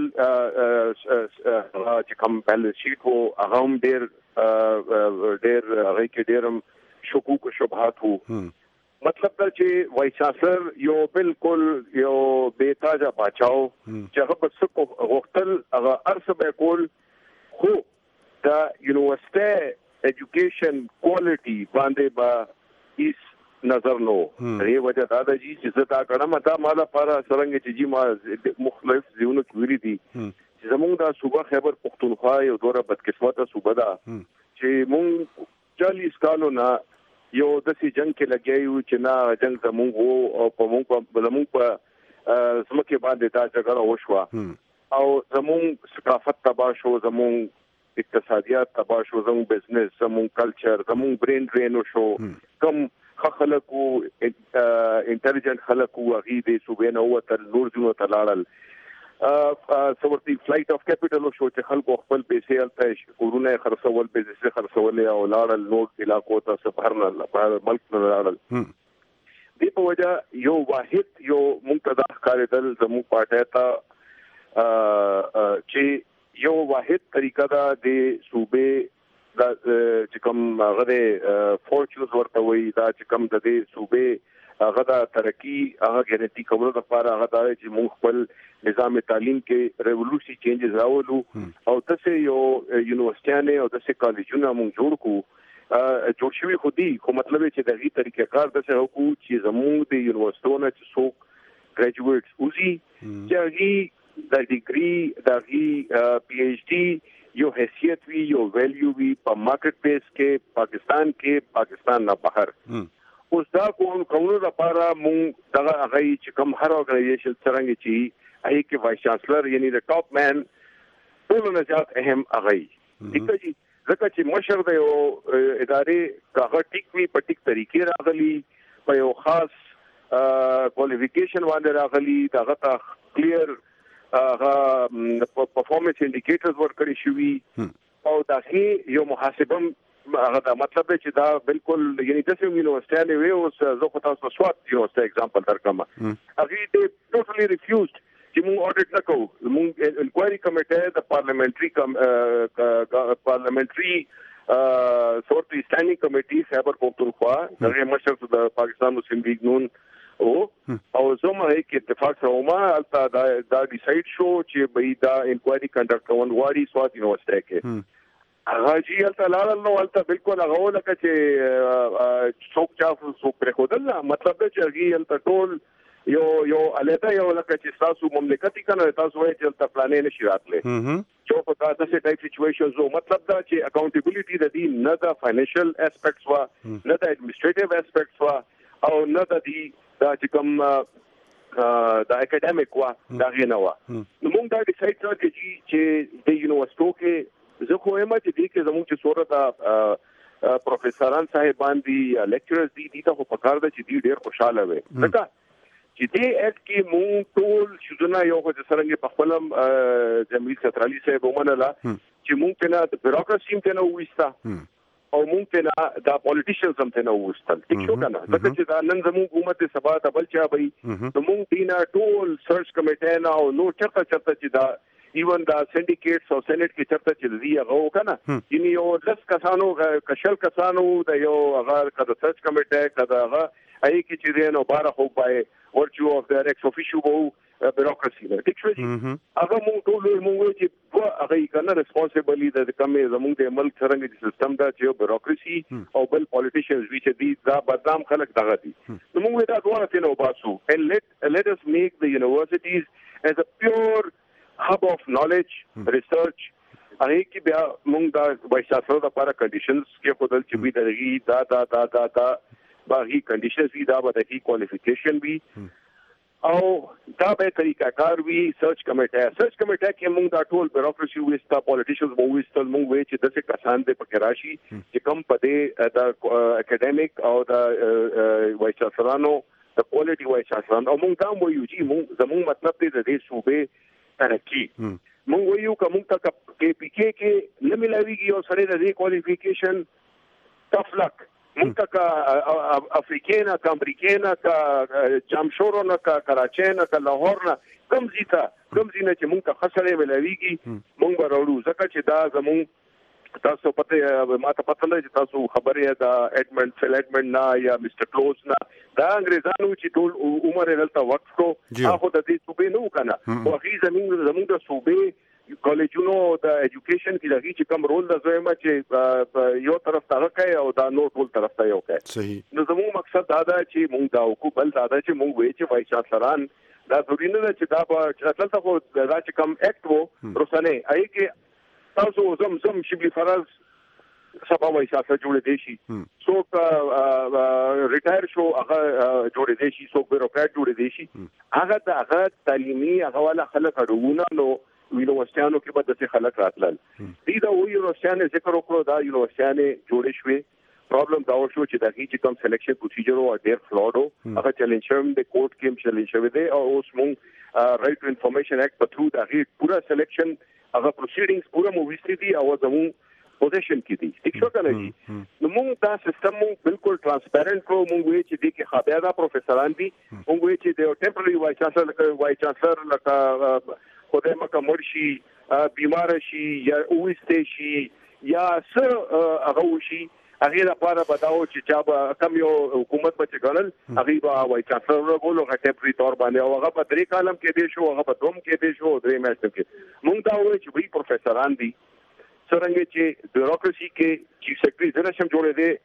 Speaker 11: چې کوم بیلنس شیټ وو هغه هم ډېر ډېر هغه کې ډېر شکوک او شبهات وو مطلب دا چې وایس چانسلر یو بالکل یو بیتاجه بچاو چې هغه بس کو غوښتل هغه ارسه به کول خو دا یونیورسيټي اډوকেশন کوالټي باندې با هیڅ نظر نو ری وجه دا د جی چې زتا کړم دا مالا پر سرنګ چې جی ما مختلف ځایونو کې ویلي دي چې زموږ دا صوبه خیبر پختونخوا یو دوره بدقسمته صوبه ده چې مونږ چالیس کالو نه یو د سي جنگ کې لګیایو چې نه جنگ زموږ وو او په مونږ په زموږ په سمکه باندې دا جګړه وشوه او زموږ ثقافت تباہ شو زموږ اقتصادیات تباہ شو زموږ بزنس زموږ کلچر زموږ برین ډرین شو کم خلکو انټيليجنت خلکو هغه د صوبې نه وته نور ځنو تلاړل سورتي فلایټ اف کیپټل شو چې خلکو خپل پیسې الته کورونه خرڅول بزنس خرڅول او لاړل نور علاقو ته سفرنا ملک نه لاړل دی په وجه یو واحد یو منتدى کاردل زمو پټه تا چې یو واحد طریقه دا د صوبې دا چې کوم غره فورچوز ورته وي دا چې کوم د دې صوبې هغه د ترقی هغه ګارانټي کولو لپاره هغه د چې موږ خپل نظام تعلیم کې ریولوشنري چینجز راولو او تاسو یو یونیورسيټي او تاسو کالجونه موږ جوړ کو جوړ شوی خو دي خو مطلب چې د دې طریقې کار د څه کو چې زموږ د یونیورسيټونو چې څوک ګریجویټس اوسي چې هغه د ډیګري د پی ایچ ډي یو حیثیت وی یو ویلیو وی په مارکیټ پلیس کې پاکستان کې پاکستان نه بهر اوس دا کوم کومو لپاره مونږ دغه هغه چې کوم هر اورګنایزیشن څنګه چې هغه کې وایس چانسلر یعنی د ټاپ مین ټول نه زیات اهم هغه دغه چې ځکه چې مشر د یو ادارې هغه ټیک وی په ټیک طریقې راغلي په یو خاص کوالیفیکیشن باندې راغلي دغه ته کلیر هغه پرفورمنس انډیکیټرز ورکړي شوی او دا یو محاسبه هغه دا مطلب چې دا بالکل یعنی د سیم یونیورسيټي وی او زه خو تاسو سوات یونیورسيټي اگزامپل درکم هغه دې ټوټلی ریفیوزډ چې موږ اډیټ نکوو موږ انکوایري کمیټه د پارلیمنټري پارلیمنټري سورتي سټانډینګ کمیټي خیبر پختونخوا دغه مشر د پاکستان مسلم لیگ نون او او زموږ کې اتفاق سره ما البته دا ډیسایډ شو چې به دا انکوایري کنډکټ کوون واړي سوات یونیورسيټي کې هغه چې البته لاړل نو البته بالکل هغه ولکه چې څوک چا څوک پرې خدل مطلب چې هغه البته ټول یو یو الته یو لکه چې تاسو مملکتي کنه تاسو وایي چې البته پلانې نشي راتله چې په تاسو ټایپ سچويشنز او مطلب دا چې اکاونټیبিলিټي د دې نه د فاینانشل اسپیکټس وا نه د اډمنسټریټیو اسپیکټس وا او نه د دې دا چې کوم دا اکیډمیک وا دا غنه وا نو موږ دا ډیسایډ کړو چې د یونیورسيټو کې زه خو هم چې دې کې زموږ چې صورت پروفیسوران صاحبان دي لیکچررز دي دي ته په کار ده چې دې ډېر خوشاله وي ځکه چې دې اټ کې مونږ ټول شذونه یو خو څنګه په خپل جمهوریت سترالي صاحب ومنله چې مونږ ته نه بیروکراسي ته نه وېستا او مونږ ته نه دا پولیټیشنز هم ته نه وېستل ټیک شو کنه ځکه چې دا نن زموږ حکومت سبا ته بل چا وي نو مونږ دینا ټول سرچ کمیټه نه او نو چرته چرته چې دا ایون دا سندیکیټس او سېنات کې چرته چې دی هغه وکنه یعنی یو لس کسانو کشل کسانو د یو هغه کده سرچ کمیټه کده هغه اې کې چې دینو بار خو پای ورچو اف د ایکس افیشل وو بیروکراسي نه ټیک شو هغه مونږ ټول مونږ چې هغه کنه ریسپانسیبلی د کمې زموږ د ملک څنګه د سیستم دا چې بیروکراسي او بل پولیټیشنز وی چې دي دا بدنام خلک دغه دي نو مونږ دا ډول ته نو باسو and let let us make the universities as a pure hub of knowledge research هغه کې بیا مونږ دا وایي تاسو د لپاره کنډیشنز کې خپل چې وی درغي دا دا دا دا دا باغی کنډیشنز وی دا به د کوالیفیکیشن وی او دا به طریقہ کار وی سرچ کمیټه سرچ کمیټه کې مونږ دا ټول بیروکراسي وستا پولیټیشنز مو وستل مونږ وی چې دغه کسان د پکې راشي چې کم پدې د اکیډمیک او د وایي چانسلرانو د کوالټي وایي چانسلران او مونږ دا وایو چې مونږ زموږ مطلب دې د دې صوبې ترقی مونږ وایو کوم ته کې پی کې کې نه ملاويږي او سره د دې کوالیفیکیشن تفلک مونږ کا افریقینا کا امریکینا کا جامشورو کا کراچینا کا لاهور نه کم زیتا کم زینه چې مونږ ته خسرې ملاويږي مونږ ورولو ځکه چې دا زموږ تاسو پته ما ته پته نه چې تاسو خبرې دا ایډمنډ فل ایډمنډ نه یا میسټر کلوز نه دا انګريزانو چې ټول عمر دلته وقف کو هغه د دې صوبې نو کنه او هغه زموږ زموږ د صوبې کالجونو د ایجوکیشن کې لګي چې کوم رول د زویمه چې یو طرف ته کوي او دا نو ټول طرف ته یو کوي
Speaker 8: صحیح
Speaker 11: نو زموږ مقصد دا ده چې موږ دا کو بل دا ده چې موږ وې چې وای چانسلران دا ضروري نه چې دا په دلته خو دا چې کوم اکټ وو روسنه آی کې تاسو زم زم شبلی فراز سبا وای سیاست جوړ دی شي څوک ریټایر شو هغه جوړ دی شي څوک بیروکرات جوړ دی شي هغه د هغه تعلیمي هغه ولا خلک اړونه نو یونیورسيانو کې به د خلک راتلل دي دا وی یونیورسيانو ذکر وکړو دا یونیورسيانو جوړې شوې پرابلم دا شو چې د هیڅ کوم سلیکشن پروسیجر او ډیر فلاډ او هغه چیلنج شوم د کورټ کې چیلنج شوی دی او اوس مونږ رائټ ټو انفارمیشن اکټ په تھرو دا هی پورا سلیکشن هغه پروسیډینګز پورا موویستي دي او زموږ پوزیشن کې دي ٹھیک شو کنه جی نو مونږ دا سیستم مونږ بالکل ترانسپیرنٹ کو مونږ وی چې دي کې خابیادا پروفیسوران دي مونږ وی چې د ټمپرری وای چانسلر وای چانسلر لکه خدای مکه مرشي بیمار شي یا اوسته شي یا څه هغه وشي هغه لپاره بداو چې چا به کم یو حکومت به ګڼل هغه به وای چانسلر ورغولو غټپری تور باندې او هغه په درې کالم کې دی شو هغه په دوم کې دی شو درې میاشتو کې مونږ دا وایو چې وی پروفیسوران دي څنګه چې بیوروکراسي کې چیف سیکرټری زره شم جوړې دي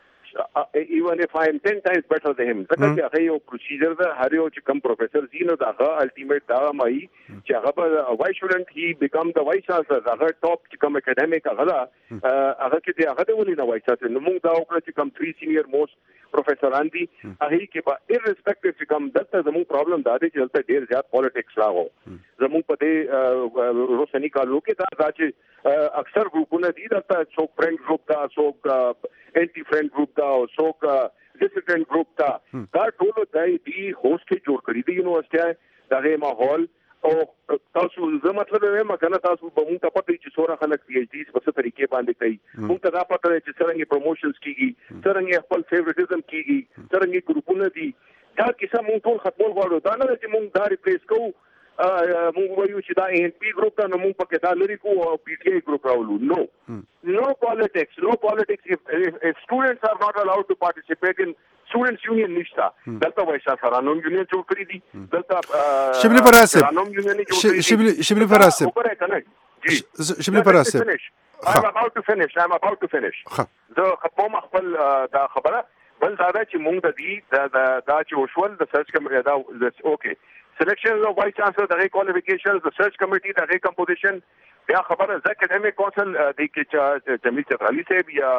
Speaker 11: even if I am ten times better than him ځکه چې هغه یو پروسیجر ده هر یو چې کوم پروفیسور زینو دا هغه الټیمیټ دا مای چې هغه why shouldn't he become the vice chancellor هغه ټاپ چې کوم اکیډمیک هغه هغه کې دی هغه د ولې نه وایي چې نو موږ دا وکړو چې کوم three senior most پروفیسوران دي هغه کې په irrespective چې کوم دلته زموږ پرابلم دا دی چې دلته ډیر زیات پالیټکس راغو زموږ په دې روسنی کالو کې دا دا چې اکثر ګروپونه دي دلته څوک فرند ګروپ دا څوک انټي فرند ګروپ دا او څوک ډیسیډنټ ګروپ دا دا ټول دای دی هوست جوړ کړی دی یونیورسيټي دغه ماحول او تاسو زه مطلب وایم کنه تاسو به مونږ ته پته چې څوره خلک پی ایچ ډی په څه طریقې باندې کوي مونږ ته دا پته چې څنګه پروموشنز کیږي څنګه خپل فیوریټیزم کیږي څنګه ګروپونه دي دا کیسه مونږ ټول ختمول غواړو دا نه چې مونږ دا ریپلیس کوو مونږ وایو چې دا ان پی ګروپ دا نو مونږ پکې دا لري کو او پی ټی آی ګروپ راولو نو نو پالیټکس نو پالیټکس if students are not allowed to participate in students union نشتا دلته وایسا سرانوم یونین جوړ کړی دي دلته
Speaker 8: شبلی فراسب
Speaker 11: سرانوم یونین جوړ کړی
Speaker 8: شبلی شبلی فراسب
Speaker 11: وګورئ کنه جی
Speaker 8: شبلی فراسب
Speaker 11: I'm about to finish I'm about to finish زه ختموم خپل دا خبره بل دا چې مونږ د دې دا دا چې وشول د سرچ کمیټه دا اوکے سلیکشن of vice chancellor the qualifications the search committee the composition بیا خبره ځکه د کونسل د کې جمیل چترالی صاحب یا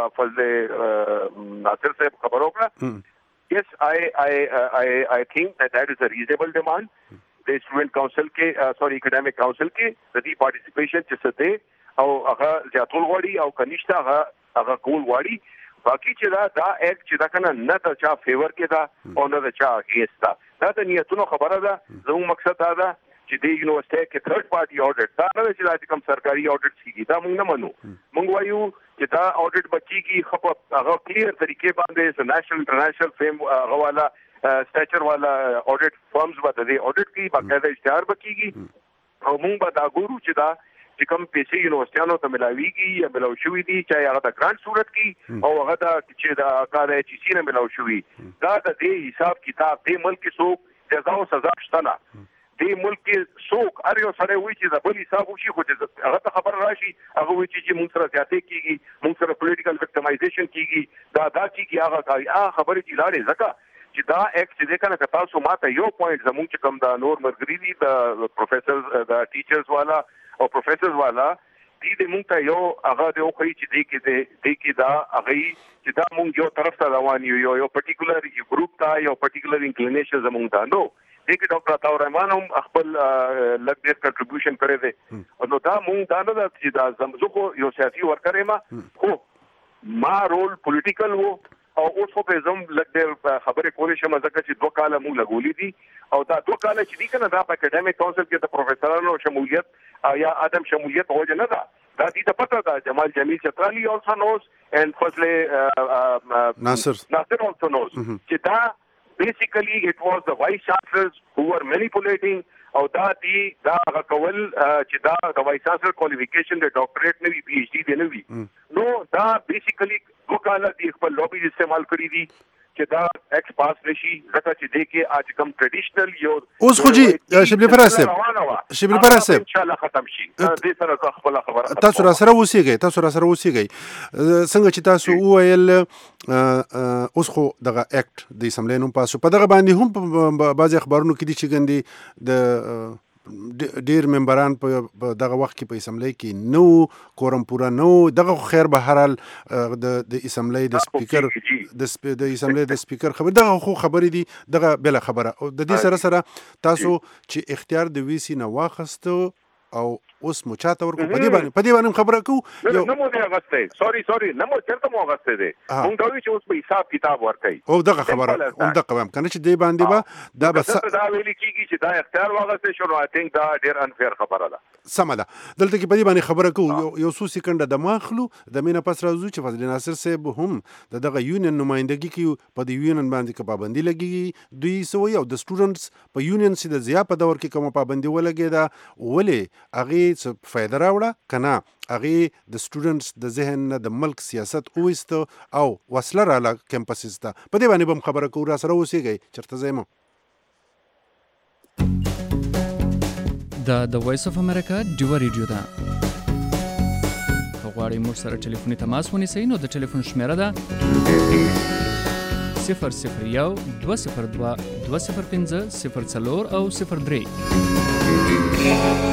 Speaker 11: فضل ناصر صاحب خبر وکړه yes I I I I think that that is a reasonable demand the student council کې sorry academic council کې د participation چې څه دی او هغه ځاتول غواړي او کنيشته هغه هغه کول غواړي باقي چې دا دا اکټ چې دا کنه نه د چا فیور کې دا او نه د چا اگینست دا دا د نیتونو خبره ده زموږ مقصد دا ده چې د یونیورسيټي کې تھرد پارټي اډیټ دا نه چې دا کوم سرکاري اډیټ کیږي دا موږ نه منو موږ وایو چې دا اډیټ بچيږي خپ هغه کلیر طریقې باندې نېشنل انټرنیشنل فیم غواړه سټیچر والا اډیټ فرمز باندې اډیټ کی باقاعده اشتهار بکیږي او موږ به دا ګورو چې دا چې کوم پیسې یونیورسيټانو ته ملاويږي یا ملاو شوې دي چې هغه د ګرانټ صورت کې او هغه د چې د کار ایچ سی نه ملاو شوې دا د دې حساب کتاب د ملک څوک جزا او سزا شته نه د ملک څوک ار یو سره وی چې د بل حساب وشي خو هغه ته خبر راشي هغه وی چې موږ سره زیاتې کیږي موږ سره پولیټیکل وکټمایزیشن کیږي دا دا چې هغه کوي هغه خبرې چې لارې ځکه چې دا ایکټ چې کنه که تاسو ماته یو پوینټ زموږ چې کوم دا نور مرګري دي د پروفیسرز د ټیچرز والا او پروفیسرز والا دې دې مونږ ته یو هغه د خو چې دې کې دې کې دا هغه چې دا مونږ یو طرف ته روان یو یو پرټیکولر ګروپ ته یو پرټیکولر انکلینیشن زموږ ته نو دې کې ډاکټر عطا الرحمن هم خپل لګ ډیر کنټریبیوشن کړی دی نو دا مونږ دا نه چې دا زمزو کو یو سیاسي ورکر ما خو ما رول پولیټیکل وو او اوس په زم لګ ډیر خبرې کولې شم ځکه چې دوه کاله مونږ لګولې دي او دا دوه کاله چې دي کنه دا په اکیډمیک کونسل کې د پروفیسورانو شمولیت یا عدم شمولیت هوجه نه ده دا دې ته پته ده جمال جمیل چترالی also knows and فضل
Speaker 8: ناصر
Speaker 11: ناصر also knows چې دا basically it was the vice chancellors who were manipulating او دا دی دا هغه کول چې دا د وایس چانسلر کوالیفیکیشن د ډاکټریټ نه وي پی ایچ ډي دی نه وي نو دا بیسیکلی وکاله دی خپل لوبي استعمال کړی دي چې دا ایکس پاس نشي ځکه چې دې کې اج کم ټریډیشنل یو
Speaker 8: اوس خو جی شبلی فراس شبلی فراس
Speaker 11: ان شاء الله ختم شي دې سره خپل خبره
Speaker 8: تاسو را سره اوسېږئ تاسو را سره اوسېږئ څنګه چې تاسو وویل اوس خو دغه اکټ د اسمبلی نوم پاسو په دغه باندې هم په بعضې اخبارونو کې دي چې ګندې د ډیر ممبران په دغه وخت کې په اسمبلی کې نو کورم پورا نو دغه خیر به هر حال د د اسمبلی د سپیکر د د اسمبلی د سپیکر خبر دغه خو خبرې دي دغه بل خبره او د دې سره سره تاسو چې اختیار د وی سی نه واخستو او اوس مو چاته ورکو په دې باندې په دې باندې خبره کوو
Speaker 11: یو نه مو دی اغسته سوري سوري نه مو چرته مو اغسته دي مونږ دا وی چې اوس په حساب کتاب ورکړي
Speaker 8: او دغه خبره هم دغه قوم کنه چې دې باندې به دا بس
Speaker 11: دا ویل کیږي چې دا اختیار واغسته شو نو آی تھنک دا ډیر انفیر خبره ده
Speaker 8: سمه ده دلته کې په دې باندې خبره کوو یو څو سکند د ماخلو د مینه پس راځو چې فضل ناصر صاحب هم دغه یونین نمائندګي کوي په دې یونین باندې کې پابندي لګي دوی سوي او د سټوډنټس په یونین سي د زیا په دور کې کوم پابندي ولګي دا ولې اغه څه فائدہ راوړه کنه اغه د سټوډنټس د ذهن نه د ملک سیاست اوست او وسله را کمپسز ته په دې باندې بم خبره کوو را سره اوسېږي چرته زمو
Speaker 12: دا د وایس اف امریکا ډیو ریډیو ده غواړئ موږ سره ټلیفوني تماس ونیسئ نو د ټلیفون شمیره ده صفر صفر یو دوه صفر دوه دوه صفر پنځه صفر څلور او صفر درې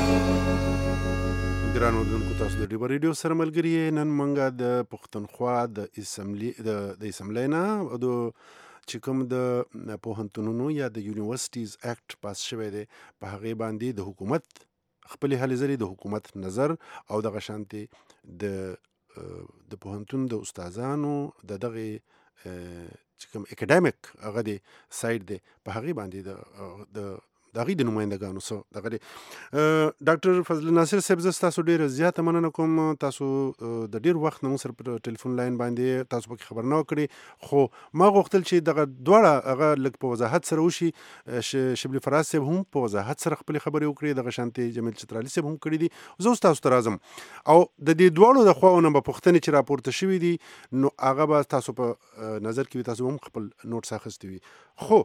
Speaker 8: ګرانو دونکو تاسو د ډیو ریډیو سره ملګری نن مونږه د پښتونخوا د اسمبلی د اسمبلی نه او د چې کوم د پوهنتونونو یا د یونیورسيټیز اکټ پاس شوی دی په هغې باندې د حکومت خپلې هلې ځلې د حکومت نظر او دغه شانتې د د پوهنتون د استادانو د دغه چې کوم اکیډمیک هغه دی سایډ دی په هغې باندې د د هغې د نمایندګانو څه دغه دی ډاکټر فضل ناصر صاحب زه ستاسو ډېره زیاته مننه کوم تاسو د ډېر وخت نه مو سره په ټلیفون لاین باندې تاسو پکې خبر نه وکړې خو ما غوښتل چې دغه دواړه هغه لږ په وضاحت سره وشي شبلی فراز صاحب هم په وضاحت سره خپلې خبرې وکړي دغه شانتې جمیل چترالي صاحب هم کړي دي زه اوس تاسو ته راځم او د دې دواړو د خواو نه به پوښتنې چې راپورته شوي دي نو هغه به تاسو په نظر کې وي تاسو هم خپل نوټس اخیستی وي خو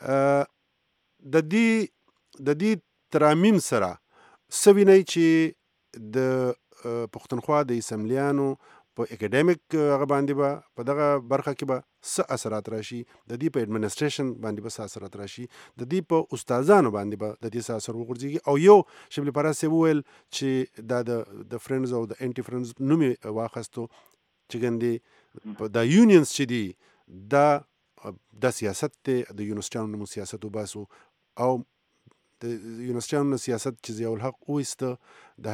Speaker 8: د دې د دې ترامیم سره سوینای چې د پښتونخوا د اسمبلیانو په اکیډمیک هغه باندې به په دغه برخه کې به څه اثرات راشي د دې په ایڈمنسټریشن باندې به څه اثرات راشي د دې په استادانو باندې به د دې څه اثر وغورځيږي او یو شبلی فراز صاحب وویل چې دا د د فرندز او د انټي فرندز نوم واخستو چې ګندې د یونینز چې دي دا د سیاست ته د یونیورسيټانو نوم سیاست وباسو او د یونیورسيټانو سیاست چې ضیاء الحق وایسته د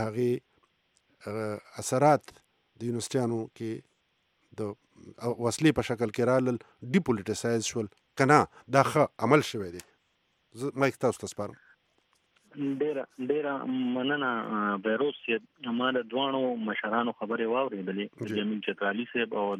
Speaker 8: هغې اثرات د یونیورسيټانو کې د وسلې په شکل کې رالل ډیپولیټیسایز شول که نه دا ښه عمل شوی دی زه مایک تاسو ته سپارم
Speaker 13: ډېره ډېره مننه بیروز صاحب ما د دواړو مشرانو خبرې واورېدلې جمیل چترالي صاحب او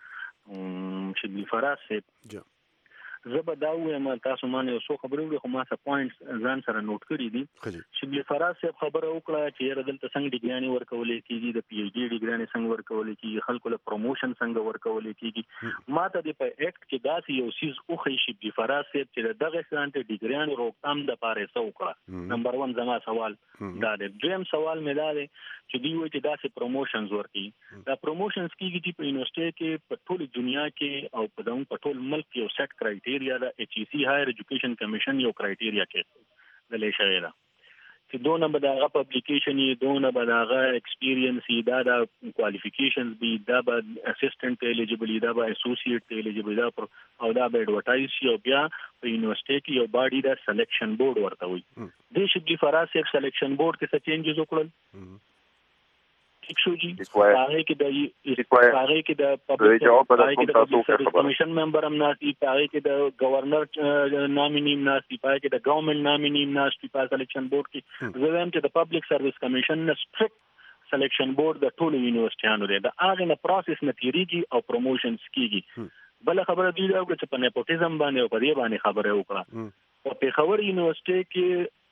Speaker 13: د شبلی فراز صاحب زه به دا ووایم تاسو ما نه یو څو خبرې وکړې خو ما څه پوینټس ځان سره نوټ کړي دي شبلی فراز صاحب خبره وکړه چې یاره دلته څنګه ډیګریانې ورکولی کېږي د پی ایچ ډي ډیګریانې څنګه ورکولی کېږي خلکو له پروموشن څنګه ورکولی کېږي ما ته د په ایکټ کې داسې یو څیز وښیي شبلی فراز صاحب چې د دغه شانتې ډیګریانې روکتام دپاره یې څه وکړه نمبر ون زما سوال دا دی دویم سوال مې دا دی چې دوی وایي چې داسې پروموشنز ورکوي دا پروموشنز کېږي چې په یونیورسټۍ کې په ټولې دنیا کې او په دغه په ټول ملک یو سیټ کرایټیریا ده ایچ ای سی هایر ایجوکیشن کمیشن یو کرایټیریا کې دلې شوی ده چې دونه به د هغه پبلیکیشن یي دونه به د هغه ایکسپیرینس یي دا د کوالیفیکیشنز بي دا به اسسټنټ ایلیجیبل دا به اسوسییټ ایلیجیبل دا او دا به ایډورټایز شي او بیا په یونیورسټۍ کې یو باډي دا سلیکشن بورډ ورته وي د شبلی فراز صاحب سلیکشن بورډ کې څه چینجز وکړل ټیک شو جی هغه کې د هغه کې د پبلک سرویس کمیشن ممبر هم ناسي هغه کې د گورنر نامینی ناسي هغه کې د ګورنمنت نامینی ناسي په سلیکشن بورډ کې زه وایم چې د پبلک سرویس کمیشن نه سټریکټ سلیکشن بورډ د ټولو یونیورسيټیانو دی د هغه نه پروسس نه تیریږي او پروموشنز کیږي بل خبره دی دا چې په نیپوټیزم باندې او په دې باندې خبره وکړه په پیښور یونیورسيټي کې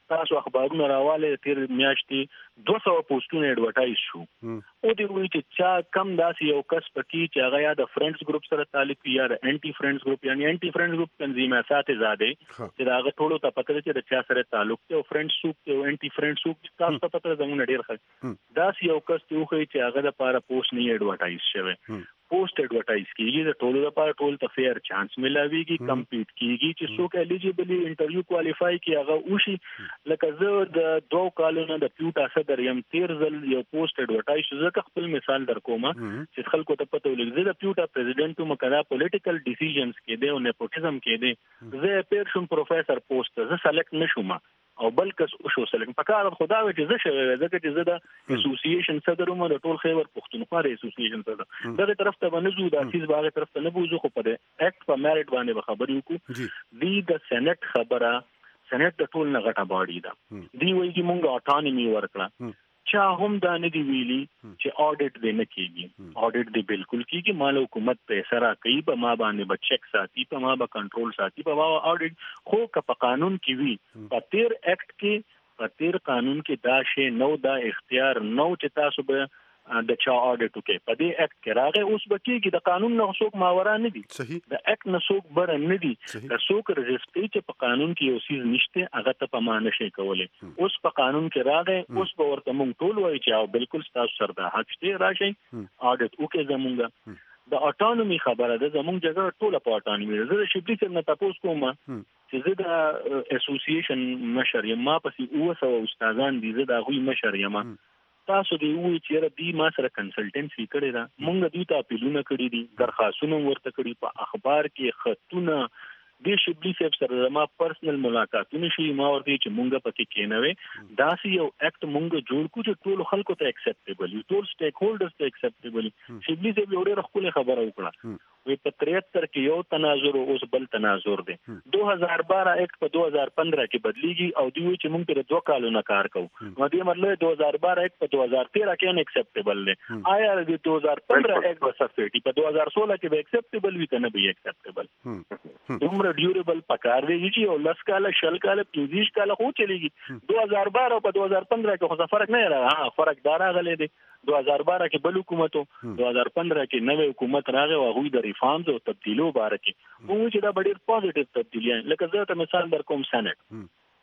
Speaker 13: تاسو اخبارونه راواله تیر میاشتې دوه سوه پوسټونه اډورټایز شو او دی وی چې چا کم داسې یو کس پکې چې هغه یا د فرندز ګروپ سره تعلق یا د انټي فرندز ګروپ یعنی انټي فرندز ګروپ تنظیمات زاده چې هغه ټولو ته پته چې د چا سره تعلق دی او فرندز سوق او انټي فرندز سوق تاسو ته پته زموږ ډیر ښه داسې یو کس ته خو چې هغه د لپاره پوسټ نه اډورټایز شوی پوسټ اډورټایز کیږي د ټولو لپاره ټول ته فیر چانس ملاويږي کمپیټ کیږي چې څوک الیجیبلی انټرویو کوالیفای کی هغه وشي لکه زه د دوه کالونو د پیوټا صدر یم تیر ځل یو پوسټ اډورټایز زه خپل مثال در کوم چې خلکو ته پته ولګي زه د پیوټا پریزیډنټ مکرا پولیټیکل ډیسیژنز کې دی او نیپوټیزم کې دی زه پیر شوم پروفیسور پوسټ زه سلیکټ نشوم او بلکې او شو سلیکټ پکاره خدا وی چې زه شوی زکه چې زه د اسوسییشن صدر وم د ټول خیبر پښتونخوا اسوسییشن صدر دغه طرف ته ونزو د اساس باغ طرف ته نه بوزو خو په اکټ په میرټ باندې خبرې وکړو دی د سېنات خبره سېنات د ټول نه غټه باډي ده دی وایي چې مونږ اټانومي ورکړه چا هم دا نه دی ویلي چې اډیټ دی نه کیږي اډیټ دی بالکل کیږي مال حکومت پیسې را کوي په ما باندې به چیک ساتي په ما به کنټرول ساتي په ما اډیټ خو که په قانون کې وي په تیر اکټ کې په تیر قانون کې دا شی نو دا اختیار نو چې تاسو به د چا اډیټ وکړي په دې اکټ کې راغی اوس به کېږي د قانون نه څوک ماورا نه دي د اکټ نه څوک بر نه دي د څوک رجسټري چې په قانون کې یو سیز نشته هغه ته په معنی شي کولای اوس په قانون کې راغی اوس به ورته مونږ ټول وایي چې او بالکل تاسو سره د حق شته راشي اډیټ وکړي زمونږ د اټانومي خبره ده زمونږ جګړه ټوله په اټانومي ده زه شپږ سر نه تاسو کوم چې زه د اسوسییشن مشر یم ما پسې اوه سوه استادان دي زه د هغوی مشر یم تاسو دی وی چې دی ما سره کنسلټنسي کړی دا مونږ دوی ته اپیلونه کړی دي درخواستونه ورته کړی په اخبار کې خطونه د شبلی صاحب سره ما پرسنل ملاقاتونه شي ما ورته چې مونږ پکې کېنوي دا سی یو اکټ مونږ جوړ کو چې ټول خلکو ته اکسپټیبل وي ټول سټیک هولډرز ته اکسپټیبل شبلی صاحب یو ډېر خپل خبره وکړه وی په تریهتر کې یو تناظر اوس بل تناظر دی دو هزار بارہ اکټ په دو هزار پندرہ کې بدلیږي او دوی چې مونږ په دوه کالو نه کار کوو نو دې مطلب دو هزار بارہ اکټ په دو هزار تیرہ کې نه اکسپټیبل دی آیا د دو هزار پندرہ اکټ په سبسټی په دو هزار سولہ کې به اکسپټیبل وي کنه به اکسپټیبل دومره ډیوریبل پکار دی چې او لس کاله شل کاله پنځه کاله خو چلیږي دو هزار بارہ په دو هزار پندرہ کې خو فرق نه راغی ها فرق دار راغلی دی دو هزار بارہ کې بل حکومتو دو هزار پندرہ کې نوې حکومت راغی او هغوی د ریفارمز او تبدیلو باره کې موږ چې دا ډېر پوزټیو تبدیلی لکه زه ته مثال در کوم سېنات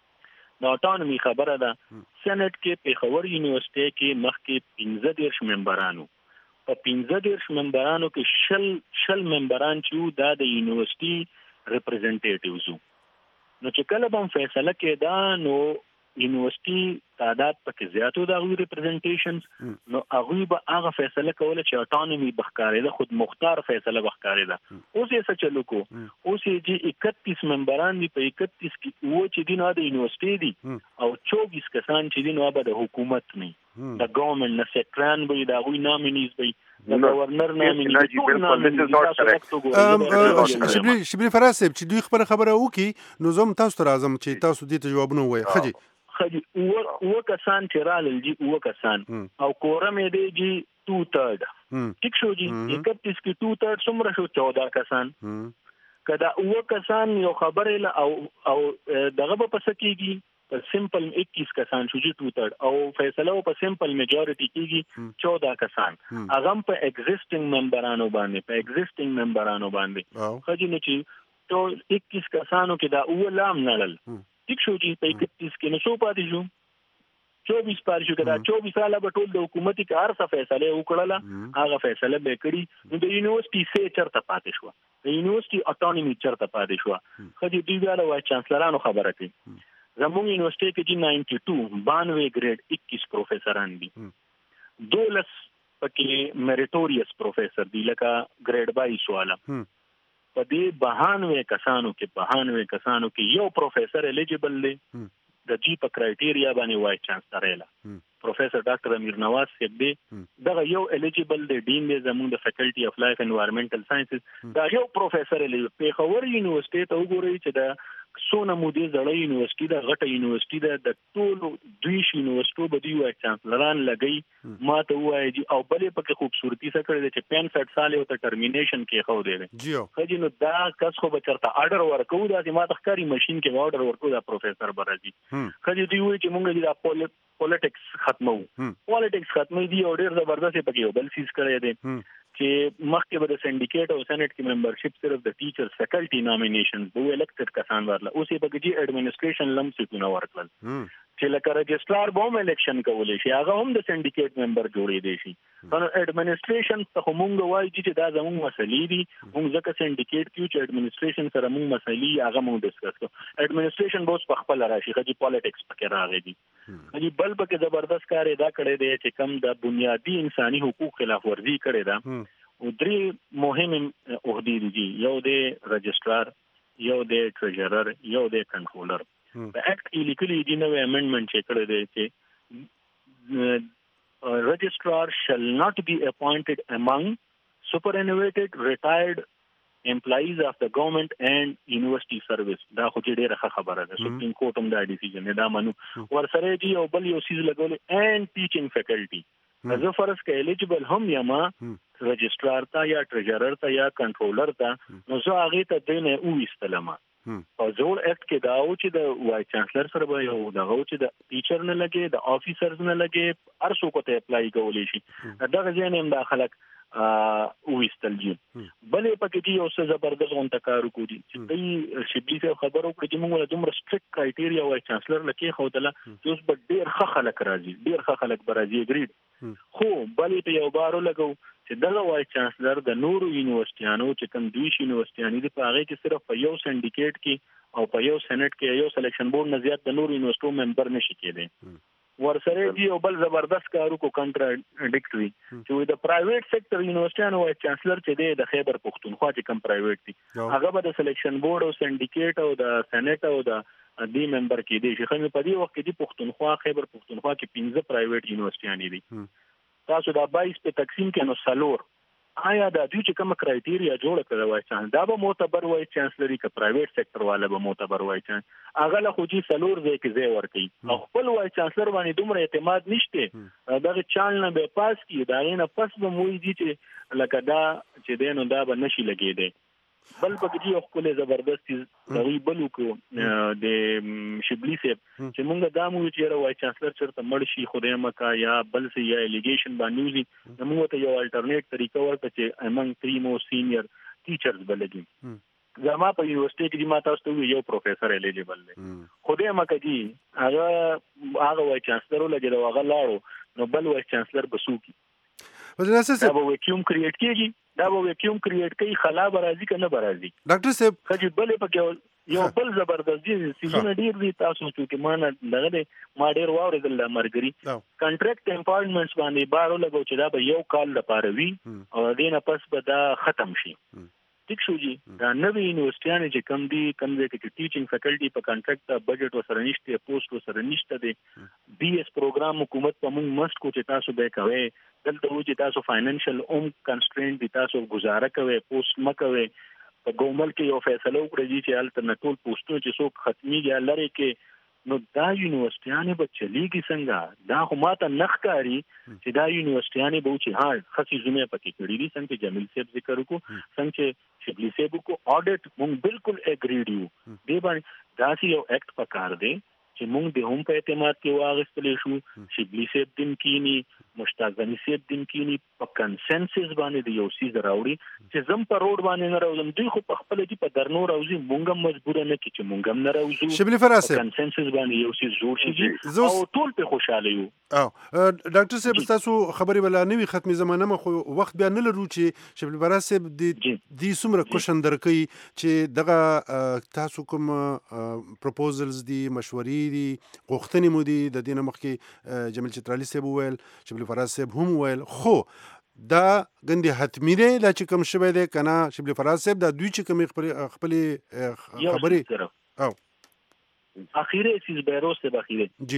Speaker 13: د اټانومي خبره ده سېنات کې پیښور یونیورسيټي کې مخکې پنځه دېرش ممبرانو په پنځه دېرش ممبرانو کې شل شل ممبران چې دا د یونیورسيټي ریپرزنټیټیوز نو چې کله به فیصله کېده نو یونیورسيټي تعداد پکې زیاتو د هغوی ریپرزنټیشنز نو هغوی به هغه فیصله کوله چې اټانومي بخکارېده خود مختار فیصله بخکارېده اوس یې څه چلو کو اوس یې چې اکتیس ممبران دي په اکتیس کې اووه چې دي نو د یونیورسيټي دي او چوبیس کسان چې دي نو به د حکومت نه د ګورنمنټ نه سیکران به د هغوی نامینیز به د گورنر نامینیز
Speaker 8: شبلی فراز صاحب چې دوی خبره خبره وکړي نو زه تاسو ته راځم چې تاسو دې ته جوابونه ووایئ ښه جي
Speaker 13: خجی اوه کسان چې رالل جی اوه کسان او کورم یې دی جی ټو تھرډ ٹھیک شو جی اکتیس کې ټو تھرډ څومره شو چودہ کسان کدا اوه کسان یو خبره او او دغه په پس کېږي په سمپل اکیس کسان شو جی ټو تھرډ او فیصله په سمپل میجورټی کېږي چودہ کسان هغه په ایگزیسټینګ ممبرانو باندې په ایگزیسټینګ ممبرانو باندې خجی نو چې ټول اکیس کسانو کې دا اوه لام نړل ٹھیک شو جی په اکتیس کې نو شو پاتې شو چوبیس پاتې شو کدا چوبیس ساله به ټول د حکومتي کار څه فیصله وکړله هغه فیصله به کړي نو د یونیورسيټي سه چرته پاتې شو د یونیورسيټي اټانومي چرته پاتې شو خو دې دی ویاله وای چانسلرانو خبره کوي زموږ یونیورسيټي کې چې نائنټي ټو بانوے ګریډ اکیس پروفیسوران دي دولس پکې میریټوریس پروفیسور دي لکه ګریډ باییس والا په دې بهانوے کسانو کې بهانوے کسانو کې یو پروفیسور الیجیبل دی د جی په کرایټیریا باندې وای چانسلر اله پروفیسور ډاکټر امیر نواز صاحب دی دغه یو الیجیبل دی ډین دی زموږ د فیکلټي اف لایف انوایرنمنټل ساينسز دا یو پروفیسور الیجیبل پیښور یونیورسيټي ته وګورئ چې د سونه مودې زړې یونیورسيټي ده غټه یونیورسيټي ده د ټولو دوی یونیورسيټو به دی وای چانسلران لګي ما ته وای او بلې پکې خوبصورتي سره کړی چې پنځه سال یو ته ټرمینیشن کې خو دی
Speaker 8: جیو
Speaker 13: خو نو دا کس خو به چرته آرډر ورکو دا چې ما ته ښکاری ماشين کې آرډر ورکو دا پروفیسور برازي خو دی وای چې مونږ د پولیټکس ختمو پولیټکس ختمې دی او ډېر زبردست پکې یو بل سیس کړی دی چې مخکې به د سندیکیټ او سېنات کې ممبرشپ صرف د ټیچرز فیکلټي نامینیشن به الکټډ کسان ورله اوس یې پکې چې اډمنسټریشن لم سیټونه ورکړل چې لکه رجسترار به هم الیکشن کولی شي هغه هم د سندیکیټ ممبر جوړې دی شي نو اډمنسټریشن ته مونږ وایي چې دا زموږ مسلې دي مونږ ځکه سندیکیټ کیو چې اډمنسټریشن سره مونږ مسلې هغه مونږ ډسکس کوو اډمنسټریشن به اوس په خپل راشي خو پالیټکس پکې راغی دي خو بل پکې زبردست کار دا کړی دی چې کم د بنیادی انساني حقوق خلاف ورزي کړی دا او درې مهم عہدې دي یو د رجسترار یو د ټریجرر یو د کنټرولر په اکټ کې لیکلي دي نو امندمنت چې کړی دی چې registrar shall not be appointed among superannuated retired employees of the government and university service دا خو چې ډیره خبره ده سپریم کورټ هم دا ډیسیژن دا منو ورسره دی او بل یو سیز لګول and teaching faculty زه فرض کې الیجیبل هم یما رجسترار تا یا ټریجرر تا یا کنټرولر تا نو زه هغه ته دینه او استلمه او زول اکټ کې دا او چې د وای چانسلر سره به یو دا او چې د ټیچر نه لګي د افیسرز نه لګي هر څوک ته اپلای کولی شي دا غزين هم داخلك او استلجي بلې پکې یو څه زبردست اون تکارو کوي چې دوی شبلی څه خبرو کړي چې موږ له دومره سټریکټ کرایټیریا وای چانسلر لکه خو دله اوس به ډیر ښه خلک راځي ډیر ښه خلک برازي اګریډ خو بلې په یو بارو لګو چې دغه وای چانسلر د نورو یونیورسيټانو چې کوم دوی یونیورسيټانو دي په هغه کې صرف په یو سندیکیټ کې او په یو سېنات کې یو سلیکشن بورډ نه زیات د نورو یونیورسيټو ممبر نشي کېدی ورسره دی او بل زبردست کارو کو کنټراډیکټري چې د پرایویټ سېکټر یونیورسيټانو وای چانسلر چې دی د خیبر پختونخوا چې کوم پرایویټ دي هغه به د سلیکشن بورډ او سندیکیټ او د سېنات او د دی ممبر کې دي چې خو په دې وخت کې دی پختونخوا خیبر پختونخوا کې پنځه پرایویټ یونیورسيټانې دي تاسو دا بایس په تقسیم کې نو سالور آیا دا دوی چې کوم کرایټیریا جوړ کړی وای چانس دا به معتبر وای چانسلري که پرایویټ سېکټر والا به معتبر وای چانس هغه له خو چې سالور ځای کې ځای ورکړي او خپل وای چانسلر باندې دومره اعتماد نشته دا چال نه به پاس کی دا نه پس به موي دي چې لکه دا چې دینو دا به نشي لګیدي بل پکې یو خپل زبردست دوی بلو کو د شبلی سیب چې موږ دا مو چې وای چانسلر چرته مړ شي خدای مکا یا بل څه یا الیګیشن باندې وزي موږ ته یو الټرنیټ طریقه ورته چې امنګ تھری مو سینیئر ټیچرز بلګي زما په یونیورسيټي کې ما تاسو ته یو پروفیسور الیجیبل دی خدای مکا دی هغه هغه وای چانسلر لګي دا هغه لاړو نو بل وای چانسلر بسوکی دا به ویکیوم کریټ کیږي دا به ویکیوم کریټ کوي خلا برازي کنه برازي
Speaker 8: ډاکټر صاحب
Speaker 13: خجی بلې پکې یو بل زبردست دي سیزونه ډیر دي تاسو چې ما نه دغه ما ډیر واورېدل مرګري کانټریکټ امپاورمنټس باندې بارو لګو چې دا به یو کال لپاره وي او دینه پس به دا ختم شي ټیک شو جی دا نوې یونیورسيټیانې چې کم دي کم دي چې ټیچینګ فیکلټي په کانټریکټ بجټ وسره نشته پوسټ وسره نشته دي بي اس پروګرام حکومت په موږ مست کو چې تاسو به کوي دلته و چې تاسو فاینانشل اوم کنسټرینټ دي تاسو گزاره کوي پوسټ مکوي په ګومل کې یو فیصله وکړي چې الټرنیټول پوسټونه چې څوک ختمي یا لری کې نو دا یونیورسيټیانې به چلیږي څنګه دا خو ماته نخکاری چې دا یونیورسيټیانې به چې ها خاصی زمې پکې کړی دي څنګه جمیل صاحب ذکر وکړو څنګه شبلی صاحب کو اډیټ مونږ بالکل اګریډ یو دی باندې دا سی یو اکټ پکار دی چې مونږ د هم په اعتماد کې واغستلې شو شبلی صاحب دین کینی مشتاق غنی صاحب دین کینی په کنسنسس باندې د یو سیز راوړي چې زم په روډ باندې نه راوځم دوی خو په خپل دي په درنو راوځي مونږ مجبور نه کی چې مونږ هم نه راوځو
Speaker 8: شبلی فراسه
Speaker 13: کنسنسس باندې یو سیز جوړ شي او ټول په خوشاله یو
Speaker 8: او ډاکټر صاحب تاسو خبرې بلا نوې ختمي زمانه مخ وخت بیا نه لرو چې شبلی فراسه د دې سمره کوشن درکې چې دغه تاسو کوم پروپوزلز دي مشورې دي غوښتنې مو دي د دینه مخکې جمیل چترالی صاحب وویل شبلی فراز صاحب هم وویل خو دا ګندې حتمي دی دا چې کوم شوی دی کنه شبلی فراز صاحب دا دوی چې کوم خپل خبرې
Speaker 13: او اخیره چیز بیروس ته اخیره
Speaker 8: جی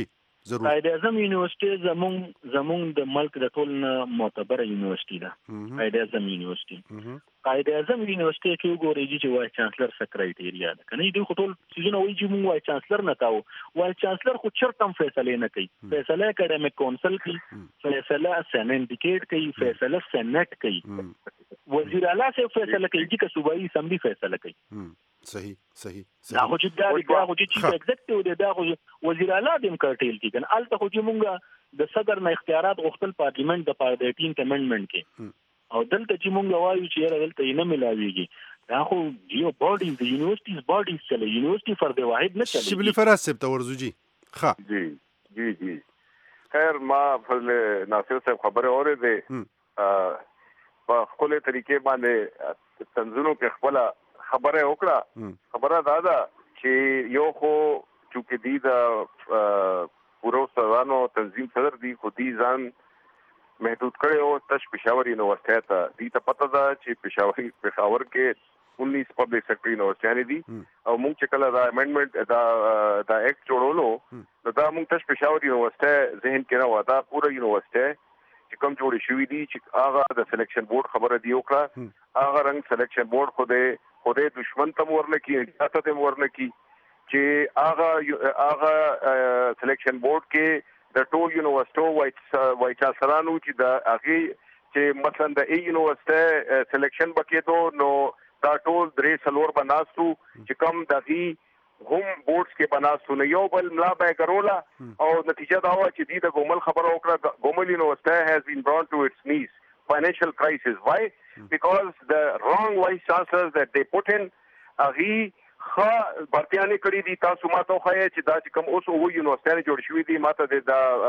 Speaker 8: ضرور
Speaker 13: قائد اعظم یونیورسيټي زمون زمون د ملک د ټول نه معتبره یونیورسيټي ده قائد اعظم یونیورسيټي قائد اعظم یونیورسيټي کې وګورئ چې وایس چانسلر څه کرایټیریا ده کنه دوی خو ټول چیزونه وایي چې موږ وایس چانسلر نه کاوه وایس چانسلر خو چرته هم فیصله نه کوي فیصله اکیډمیک کونسل کوي فیصله سینډیکیټ کوي فیصله سېنات کوي وزیر اعلی سے فیصله کوي چې صوبایي اسمبلی فیصله کوي
Speaker 8: صحیح صحیح
Speaker 13: دا خو چې دا دا خو چې چیف ایگزیکټیو دی دا خو وزیر اعلی دیم کارټیل کی کنه الته خو چې مونږه د صدر نه اختیارات غوښتل پارلیمنت د پاره د اټینت امندمنت کې او دلته چې مونږ وایو چې دلته یې نه ملاويږي دا خو یو باډي د یونیورسيټیز باډي چله یونیورسيټي فرد واحد نه چله
Speaker 8: شبلی فراس صاحب تورزو جی ها
Speaker 11: جی جی جی خیر ما فضل ناصر صاحب خبره اوره ده په خپل طریقې باندې تنظیمونو کې خپل خبره وکړه خبره دا ده چې یو خو چې دی دا پورو سوانو تنظیم صدر دی خو دی ځان محدود کړي او تش پېښور یونیورسيټي ته دی ته پته ده چې پېښور پېښور کې انیس پبلک سیکټر یونیورسيټي دي او موږ چې کله دا امندمنت دا دا ایکټ جوړولو نو دا موږ تش پېښور یونیورسيټي ذهن کې راو دا پورا یونیورسيټي چې کوم جوړ شوی دی چې هغه د سلیکشن بورډ خبره دی وکړه هغه رنګ سلیکشن بورډ خوده خوده دشمن تم ورلکی اجازه تم ورلکی چې هغه هغه سلیکشن بورډ کې د ټول یونیورسيټو وای وای چانسلرانو چې د هغه چې مثلا د ای یونیورسيټي سلیکشن بکېدو نو دا ټول درې سلور بناستو چې کم دغه هم بورډز کې بناستو نو یو بل ملا به ګرولا او نتیجه دا و چې دی د ګومل خبره وکړه ګومل یونیورسيټي has been brought to its knees financial crisis why because the wrong vice chancellors that they put in aghi خا برتیانه کړی دي تاسو ماته خو چې دا چې کوم اوس وو یونیورسيټي جوړ شوی دي ماته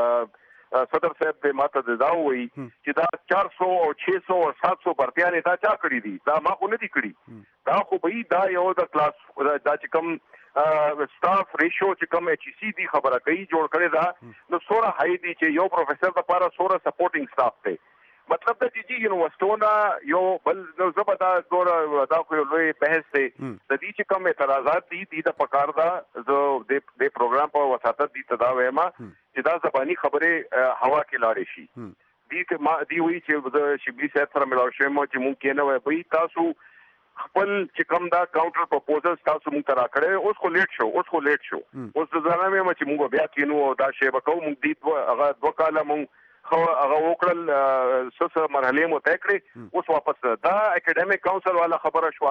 Speaker 11: د صدر صاحب د ماته دا وایي چې دا چار سو او چھ سو او سات سو برتیانه دا چا کړی دي دا ما خو نه دي کړی دا خو به دا یو د کلاس دا چې کوم سټاف ریشو چې کوم ایچ سی دی خبره کوي جوړ کړی دا نو سوره هاي دي چې یو پروفیسور د لپاره سوره سپورټینګ سټاف دی مطلب دا چې یونیورسيټونه یو بل نو زبدا ګور دا خو لوی بحث دی د دې چې کوم اعتراضات دي د پکار دا زه د د پروګرام په وساتت دي تدا وېما چې دا زبانی خبره هوا کې لاړې شي دې کې ما دی وی چې د شبلی صاحب سره ملاو شوم چې ممکن نه وي تاسو خپل چې کوم دا کاونټر پروپوزل تاسو مونږ ترا کړې اوس خو لیټ شو اوس خو لیټ شو اوس ځانه مې چې مونږ بیا کینو دا شی وکاو مونږ دې هغه دوه کاله مونږ خو هغه وکړل څه مرحله مو طے کړې اوس واپس دا اکیډمیک کونسل والا خبره شو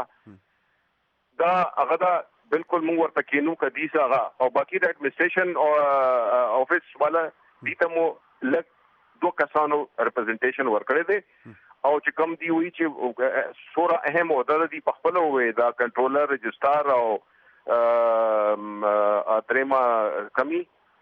Speaker 11: دا هغه دا بالکل مونږ ورته کینو کدي څنګه او باقي د اډمنسټریشن او افیس والا دې ته مو لک دوه کسانو ریپرزنټیشن ورکړی دی او چې کوم دی وی چې سوره اهم عہده دی په خپل وې دا کنټرولر رجسترار او ا درېما کمی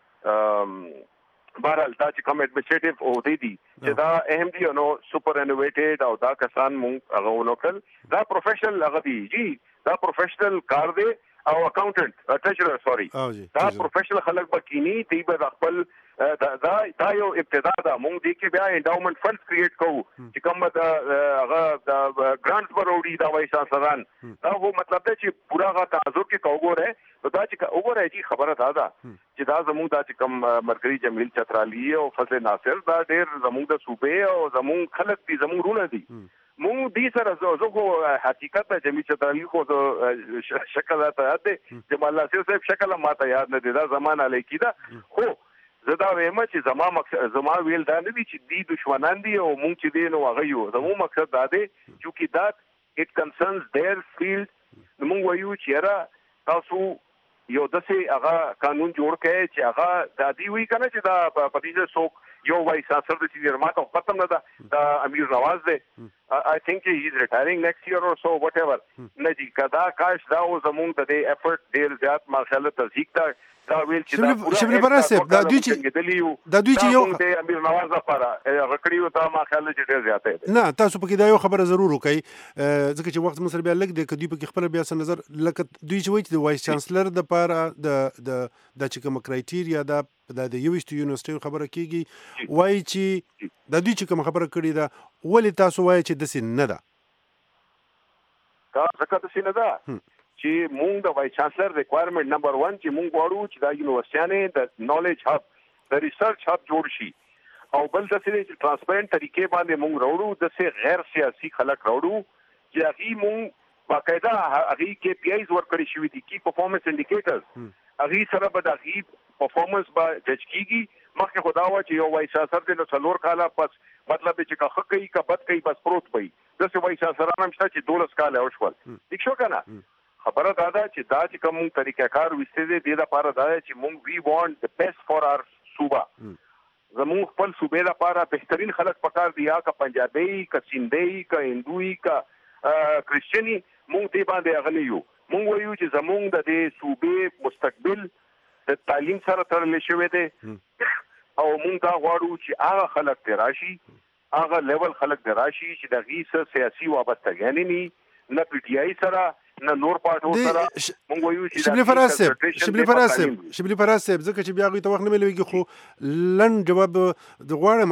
Speaker 11: بهرحال دا چې کوم اډمنسټریټیو عہده دي چې دا اهم دی نو سپر انوویټډ او دا کسان مونږ هغه ونوکل دا پروفیشنل هغه دی جی دا پروفیشنل کار دی او اکاونټنټ ټریجرر سوري دا پروفیشنل خلک بکینی دی به خپل دا دا یو ابتدا دا مونږ دې کې بیا انډاومنت فند کریټ کوو چې کوم دا هغه دا ګرانټس وروړي دا وایي ساسران دا هو مطلب دی چې پورا غا تعذر کې کوګوره نو دا چې وګوره چې خبره دا ده چې دا زموږ دا چې کوم مرګري جمیل چترالی او فضل ناصر دا ډېر زموږ د صوبې او زموږ خلک دي زموږ رونه دي مونږ دې سره زه خو حقیقت ته جمیل چترالی خو شکل راته ده جمال ناصر صاحب شکل ماته یاد نه دي دا زمانہ لیکي دا خو زدا وېما چې زما مقصد زما ویل دا نه دي چې دی دشمنان دي او مونږ چې دی نو هغه یو زمو مقصد دا دی چې دا it concerns their field مونږ وایو چې را تاسو یو دسه هغه قانون جوړ کړي چې هغه د دې وی کنه چې دا پدیده څوک یو وای سانسر د سینیئر ماته ختم نه ده دا امیر نواز دی I think he is retiring next year or so whatever نه دي کدا کاش دا زمونږ د دې افورت ډیر زیات ماشاءالله تصدیق دا دا ویل چې دا
Speaker 8: شبلی براسب دا دوی چې دا دوی چې یو
Speaker 11: د امیر نواز لپاره غکړیو دا ما خیال چې ډیر زیات دی
Speaker 8: نه تاسو پکې دا یو خبره ضرور وکړئ ځکه چې وخت مصر بیا لګ دی کدی پکې خپل بیا څه نظر لکه دوی چې وایي چې د وایس چانسلر د لپاره د د د چې کوم کرایټیریا دا د یوېشت یونیورسيټي خبره کیږي وایي چې د دوی چې کوم خبره کړې ده ولې تاسو وایي چې د سین نه ده
Speaker 11: کا څه د سین نه ده چې مونږ د وایس چانسلر ریکوایرمنت نمبر ون چې مونږ غواړو چې دا یونیورسيټي د نالج هب د ریسرچ هب جوړ شي او بل د سې ترانسپیرنت طریقې باندې موږ راوړو د سې غیر سیاسي خلک راوړو چې هغه موږ باقاعده هغه کې پی آیز ورکړی شوی دي کی پرفارمنس انډیکیټرز هغه سره به د هغه پرفارمنس به جج کیږي مخکې خدا وا چې یو وایس اثر د څلور کاله پس مطلب چې کا حق کوي کا بد کوي بس پروت وي د څه وایس اثر هم شته چې دولس کاله او شول ٹھیک شو کنه خبره دا ده چې دا چې کوم طریقه کار وسته دي د لپاره دا چې موږ وی وانټ د بیسټ فار اور صوبه زموږ خپل صوبې لپاره بهترین خلک پکار دي یا کا پنجابي کا سندي کا هندوي کا کرسچني موږ دې باندې اغلی یو موږ وایو چې زموږ د دې صوبې مستقبل د تعلیم سره تړل شوی دی او موږ دا غواړو چې هغه خلک ته راشي هغه لیول خلک ته راشي چې د غیسه سیاسي وابستګانی نه نه پی ټی آی سره نه نور پارټو سره موږ وایو چې
Speaker 8: شبلی فراز صاحب شبلی فراز صاحب شبلی فراز صاحب ځکه چې بیا غوي ته وخت نه ملويږي خو لن جواب د غواړم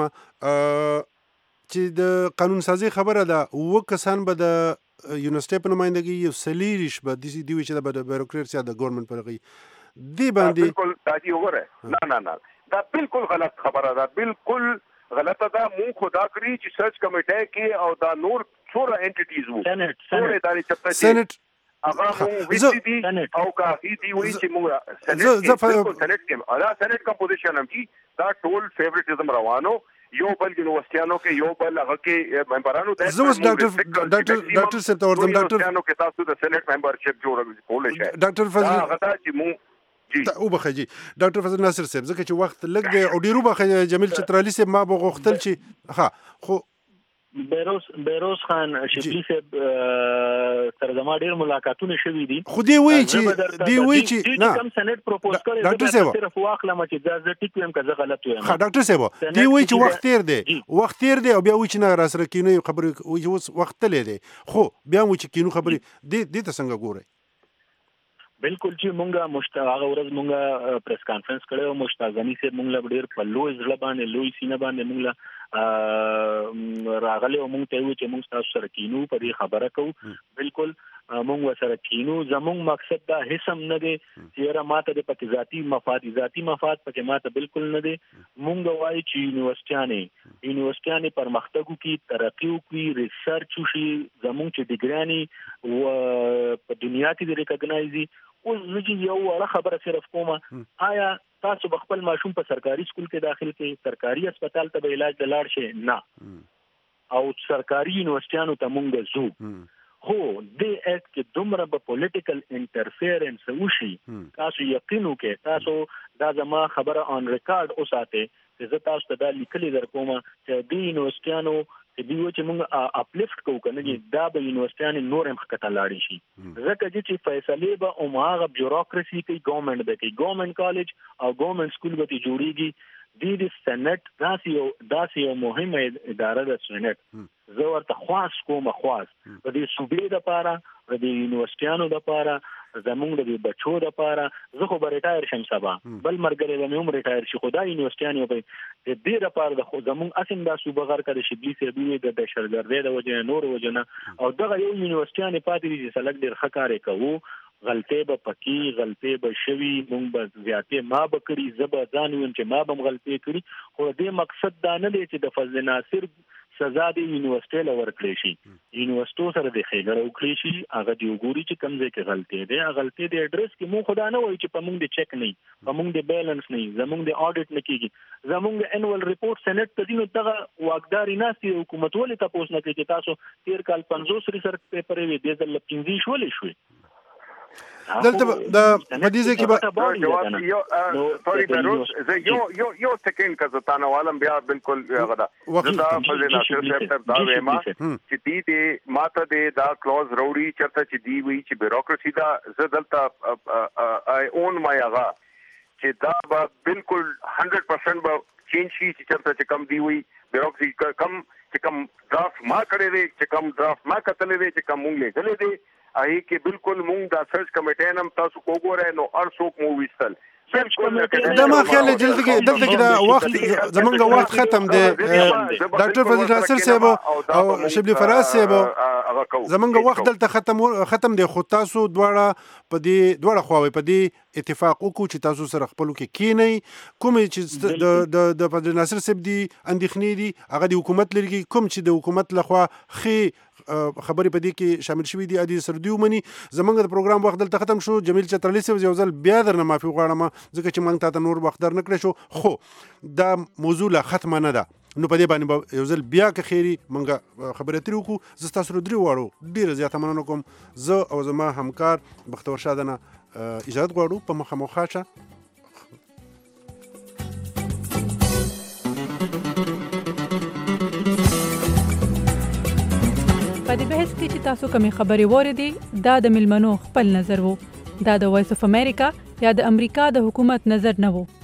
Speaker 8: چې د قانون سازي خبره ده و کسان به د یونیورسيټي په نمائندګي یو سلیریش به د دې وی چې د بیروکراسي د ګورنمنت پر غي دی باندې
Speaker 11: بالکل تاجي وګوره نه نه نه دا بالکل غلط خبره ده بالکل غلطه ده مون خدا کری چې سرچ کمیټه کې او دا نور څوره انټیټیز وو
Speaker 13: سېنات
Speaker 11: څوره ادارې چپټه
Speaker 8: سېنات
Speaker 11: هغه مون ویسي دي او کا هی دی وی چې مون سېنات سېنات کې ادا سېنات کمپوزیشن هم کی دا ټول فیوریټیزم روانو یو بل یونیورسيانو کې یو بل هغه کې ممبرانو د
Speaker 8: زوس ډاکټر ډاکټر ډاکټر صاحب ته ورته ډاکټر
Speaker 11: یونیورسيانو کې تاسو د سېنات ممبرشپ جوړول کولای شئ
Speaker 8: ډاکټر فضل
Speaker 11: هغه ته چې مون
Speaker 8: او بخجی ډاکټر فضل ناصر صاحب ځکه چې وخت لګ دی او ډیرو بخ جمیل چترالی صاحب ما بغختل چې ها خو
Speaker 13: بیروز بیروز خان شبلی صاحب سره زما ډیر ملاقاتونه شوي دي
Speaker 8: خو دی وی چې دی وی چې
Speaker 13: نه کوم سنټ پروپوز کړی
Speaker 8: ډاکټر صاحب
Speaker 13: صرف واخلم چې دا زه ټیک ویم که زه غلط ویم
Speaker 8: ها ډاکټر صاحب دی وی چې وخت تیر دی وخت تیر دی او بیا وی چې نه را سره کینو خبرې وی اوس وخت تللی دی خو بیا وی چې کینو خبرې دی دی ته څنګه ګوري
Speaker 13: بالکل چې مونږه مشتاق ورځ مونږه پریس کانفرنس کړو مشتاق غنی صاحب مونږ له ډیر په لوی ځل باندې لوی سینه باندې مونږ راغله او مونږ ته وی چې مونږ تاسو سره کینو په دې خبره کوو بالکل مونږ سره کینو زمونږ مقصد دا هیڅ نه دی چې را ماته د پکې ذاتی مفاد ذاتی مفاد پکې ماته بالکل نه دی مونږ وایي چې یونیورسيټیانه یونیورسيټیانه پرمختګ کوي ترقی کوي ریسرچ شي زمونږ چې ډیګرانی او په دنیا کې ریکګنایزي اوس چې یو وړه خبره صرف کومه آیا تاسو خپل ماشوم په سرکاري سکول کې داخل کې سرکاري هسپتال ته به علاج دلار شي نه او سرکاري یونیورسيټیانو ته مونږ زو خو د اکټ کې دومره په پولیټیکل انټرفیرنس وشي تاسو یقین وکړئ تاسو دا زما خبره آن ریکارډ اوساته چې زه تاسو ته دا لیکلي در کوم چې د یونیورسيټیانو چې دیو چې موږ اپلیفټ کوو کنه چې دا به یونیورسيټیانه نور هم خطا لاړ شي ځکه چې فیصله به او ماغه بیوروکراسي کوي ګورنمنت به کوي ګورنمنت کالج او ګورنمنت سکول به جوړیږي د دې سېنات داسې یو داسې یو مهمه اداره ده سېنات زه ورته خاص کوم خاص د دې صوبې لپاره د یونیورسيټیانو لپاره زمونږ د بچو لپاره زه خو به ریټایر شم سبا بل مرګره به مې هم ریټایر شي خدای یونیورسيټیانو به د دې لپاره د خو زمونږ اسیم دا صوبه غر کړي شبلی سیبي د دهشتګردۍ د وجه نور وجنه او دغه یو یونیورسيټیانه پاتې دي چې سلګ ډیر ښکارې کوو غلطه به پکی غلطه به شوي مونږ به زیاتې ما به کړی زبا ځان ویم چې ما به غلطه کړی خو دې مقصد دا نه دی چې د فضل ناصر سزا د یونیورسيټي لور کړی شي یونیورسيټو سره د خېګړو کړی شي هغه دی وګوري چې کم ځای کې غلطه ده غلطه د اډرس کې مو خدا نه وایي چې په مونږ د چیک نه په مونږ د بیلانس نه زمونږ د اډیټ نه کیږي زمونږ د انوال ریپورت سېنات ته دینو دغه واګداري ناسي حکومت ولې تاسو نه کوي چې تاسو تیر کال پنځوس ریسرچ پیپر وی د ځل پنځه شولې شوې
Speaker 8: دلته د مدیزه کې به
Speaker 11: جواب یو سوري بیروز زه یو یو یو سکند کا زتانه عالم بیا بالکل غدا زدا فضل ناصر صاحب دا وېما چې دې دې ماته دې دا کلوز روړي چرته چې دی وی چې بیوروکراسي دا زه دلته آی اون مای هغه چې دا بالکل هنډرډ پرسنټ به چینج شي چې چرته چې کم دی وی بیوروکراسي کم چې کم ډرافټ ما کړی دی چې کم ډرافټ ما کتلې دی چې کم مونږ لیدلې دی آی کې بالکل مونږ دا سرچ کمیټه نم تاسو کوګورای نو ار څوک مو وستل
Speaker 8: دا ما خیال جلد کې دلته کې دا وخت زمونږ وخت ختم دی ډاکټر فضل ناصر صاحب او شبلی فراز صاحب
Speaker 11: هغه کوو.
Speaker 8: زمونږ وخت دلته ختم ختم دی، خو تاسو دواړه په دې دواړه خواوې په دې اتفاق وکړو چې تاسو سره خپلو کې کینئ. کومې چې د د د ناصر صاحب دي اندېښنې دي هغه د حکومت لري، کوم چې د حکومت لخوا ښې خبرې په دې کې شامل شوي دي ادي سردي ومني. زمونږ د پروګرام وخت دلته ختم شو. جمیل چترالی صاحب یو ځل بیا درنه معافي غواړم ځکه چې موږ ته نور وخت در نه کړی شو، خو دا موضوع لا ختمه نه ده. نو په دې باندې یو ځل بیا که خیري موږ خبرې اترې وکړو. زه ستاسو درې واړو ډېره زیاته مننه کوم. زه او زما همکار بختور شاه نه اجازت غواړو په مخامخ شه.
Speaker 14: په دې بحث کې چې تاسو کومې خبرې واورېدې دا د ملمنو خپل نظر وو، دا د وایس اف امریکا یا د امریکا د حکومت نظر نه وو.